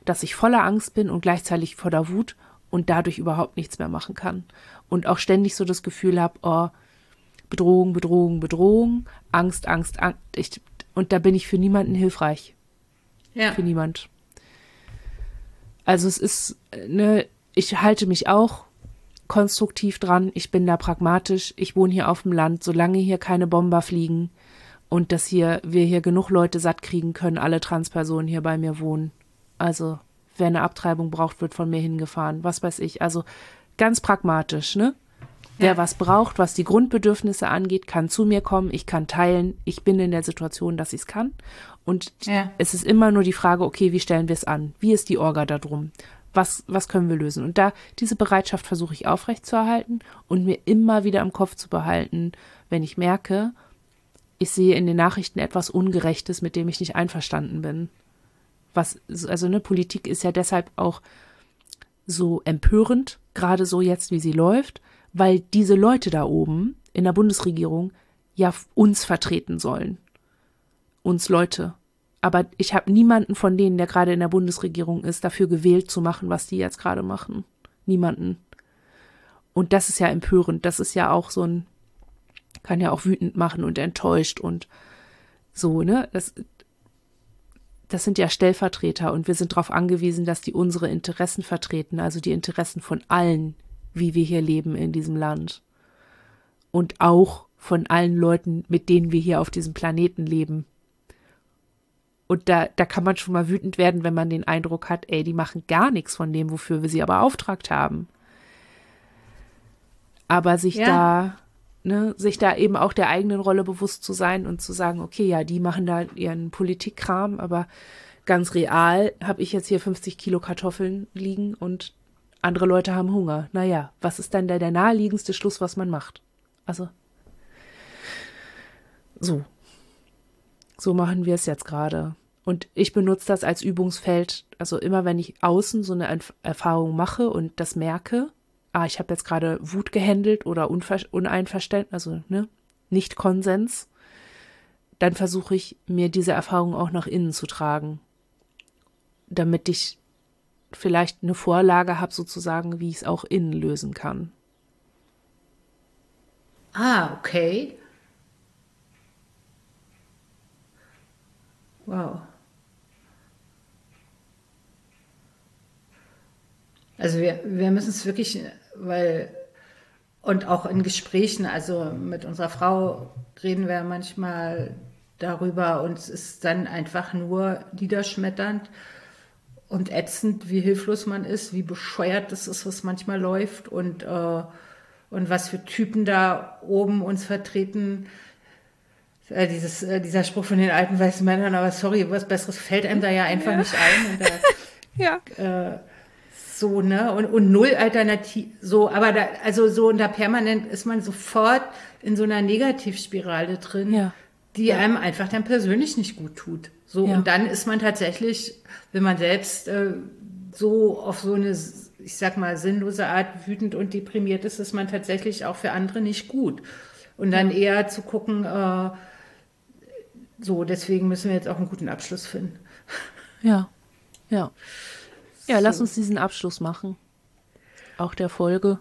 dass ich voller Angst bin und gleichzeitig voller Wut und dadurch überhaupt nichts mehr machen kann. Und auch ständig so das Gefühl habe, oh, Bedrohung, Bedrohung, Bedrohung, Angst, Angst, Angst. Ich, und da bin ich für niemanden hilfreich. Ja. Für niemand. Also es ist, ne, ich halte mich auch konstruktiv dran. Ich bin da pragmatisch. Ich wohne hier auf dem Land, solange hier keine Bomber fliegen und dass hier, wir hier genug Leute satt kriegen können, alle Transpersonen hier bei mir wohnen. Also, wer eine Abtreibung braucht, wird von mir hingefahren. Was weiß ich. Also, ganz pragmatisch, ne? Wer Ja. was braucht, was die Grundbedürfnisse angeht, kann zu mir kommen. Ich kann teilen. Ich bin in der Situation, dass ich es kann. Und Ja. es ist immer nur die Frage, okay, wie stellen wir es an? Wie ist die Orga da drum? Was, was können wir lösen? Und da, diese Bereitschaft versuche ich aufrechtzuerhalten und mir immer wieder im Kopf zu behalten, wenn ich merke, ich sehe in den Nachrichten etwas Ungerechtes, mit dem ich nicht einverstanden bin. Was, also eine Politik ist ja deshalb auch so empörend, gerade so jetzt, wie sie läuft, weil diese Leute da oben in der Bundesregierung ja uns vertreten sollen. Uns Leute. Aber ich habe niemanden von denen, der gerade in der Bundesregierung ist, dafür gewählt zu machen, was die jetzt gerade machen. Niemanden. Und das ist ja empörend. Das ist ja auch so ein, kann ja auch wütend machen und enttäuscht und so, ne? Das, das sind ja Stellvertreter und wir sind darauf angewiesen, dass die unsere Interessen vertreten, also die Interessen von allen, wie wir hier leben in diesem Land. Und auch von allen Leuten, mit denen wir hier auf diesem Planeten leben. Und da, da kann man schon mal wütend werden, wenn man den Eindruck hat, ey, die machen gar nichts von dem, wofür wir sie aber beauftragt haben. Aber sich Ja. da, ne, sich da eben auch der eigenen Rolle bewusst zu sein und zu sagen, okay, ja, die machen da ihren Politikkram, aber ganz real habe ich jetzt hier fünfzig Kilo Kartoffeln liegen und andere Leute haben Hunger. Naja, was ist dann der, der naheliegendste Schluss, was man macht? Also, so. So machen wir es jetzt gerade. Und ich benutze das als Übungsfeld. Also immer, wenn ich außen so eine Erf- Erfahrung mache und das merke, ah, ich habe jetzt gerade Wut gehandelt oder Unver- Uneinverständnis, also ne, nicht Konsens, dann versuche ich, mir diese Erfahrung auch nach innen zu tragen, damit ich vielleicht eine Vorlage habe, sozusagen, wie ich es auch innen lösen kann. Ah, okay. Wow. Also wir, wir müssen es wirklich, weil, und auch in Gesprächen, also mit unserer Frau reden wir manchmal darüber und es ist dann einfach nur niederschmetternd und ätzend, wie hilflos man ist, wie bescheuert das ist, was manchmal läuft und, äh, und was für Typen da oben uns vertreten. Äh, dieses, äh, dieser Spruch von den alten weißen Männern, aber sorry, was Besseres fällt einem da ja einfach Ja. nicht ein. Und da, Ja. äh, so, ne? Und, und null Alternativ, so, aber da, also so, und da permanent ist man sofort in so einer Negativspirale drin, Ja. die Ja. einem einfach dann persönlich nicht gut tut. So, Ja. und dann ist man tatsächlich, wenn man selbst äh, so auf so eine, ich sag mal, sinnlose Art wütend und deprimiert ist, ist man tatsächlich auch für andere nicht gut. Und dann Ja. eher zu gucken, äh, so, deswegen müssen wir jetzt auch einen guten Abschluss finden. Ja. Ja. Ja, lass So. uns diesen Abschluss machen. Auch der Folge.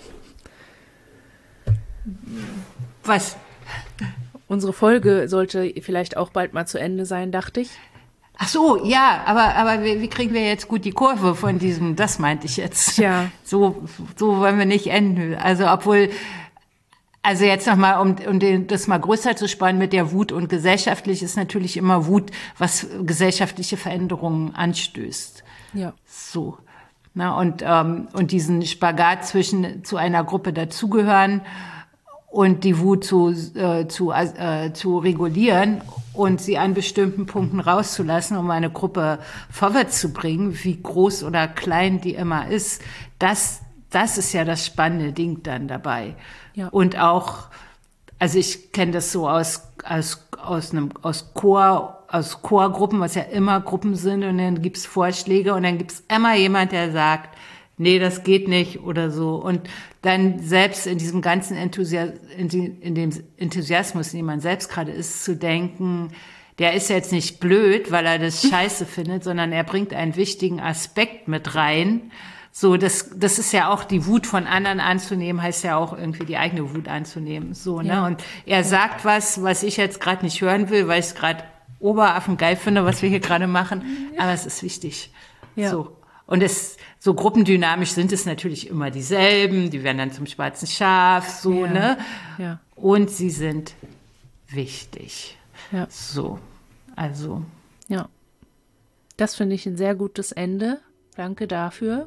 Was? Unsere Folge sollte vielleicht auch bald mal zu Ende sein, dachte ich. Ach so, ja, aber, aber wie, wie kriegen wir jetzt gut die Kurve von diesem, das meinte ich jetzt. Ja. So, so wollen wir nicht enden. Also, obwohl, also jetzt nochmal, um, um den, das mal größer zu spannen mit der Wut und gesellschaftlich ist natürlich immer Wut, was gesellschaftliche Veränderungen anstößt. Ja. So. Na, und, ähm, und diesen Spagat zwischen zu einer Gruppe dazugehören und die Wut zu, äh, zu, äh, zu regulieren und sie an bestimmten Punkten rauszulassen, um eine Gruppe vorwärts zu bringen, wie groß oder klein die immer ist, das, das ist ja das spannende Ding dann dabei. Ja. Und auch, also ich kenne das so aus, aus, aus einem, aus Chor, aus Chorgruppen, was ja immer Gruppen sind, und dann gibt's Vorschläge und dann gibt's immer jemand, der sagt, nee, das geht nicht oder so. Und dann selbst in diesem ganzen Enthusiasmus, in, die, in dem Enthusiasmus, in dem man selbst gerade ist, zu denken, der ist jetzt nicht blöd, weil er das scheiße findet, sondern er bringt einen wichtigen Aspekt mit rein. So, das, das ist ja auch die Wut von anderen anzunehmen, heißt ja auch irgendwie die eigene Wut anzunehmen. So, ne? Ja. Und er sagt was, was ich jetzt gerade nicht hören will, weil ich es gerade Oberaffen geil finde, was wir hier gerade machen. Ja. Aber es ist wichtig. Ja. So. Und es, so gruppendynamisch sind es natürlich immer dieselben. Die werden dann zum schwarzen Schaf, so, ja. ne? Ja. Und sie sind wichtig. Ja. So. Also. Ja. Das finde ich ein sehr gutes Ende. Danke dafür.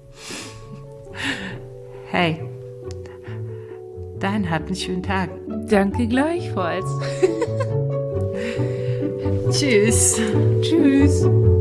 Hey, dann habt einen schönen Tag. Danke gleichfalls. Tschüss. Tschüss.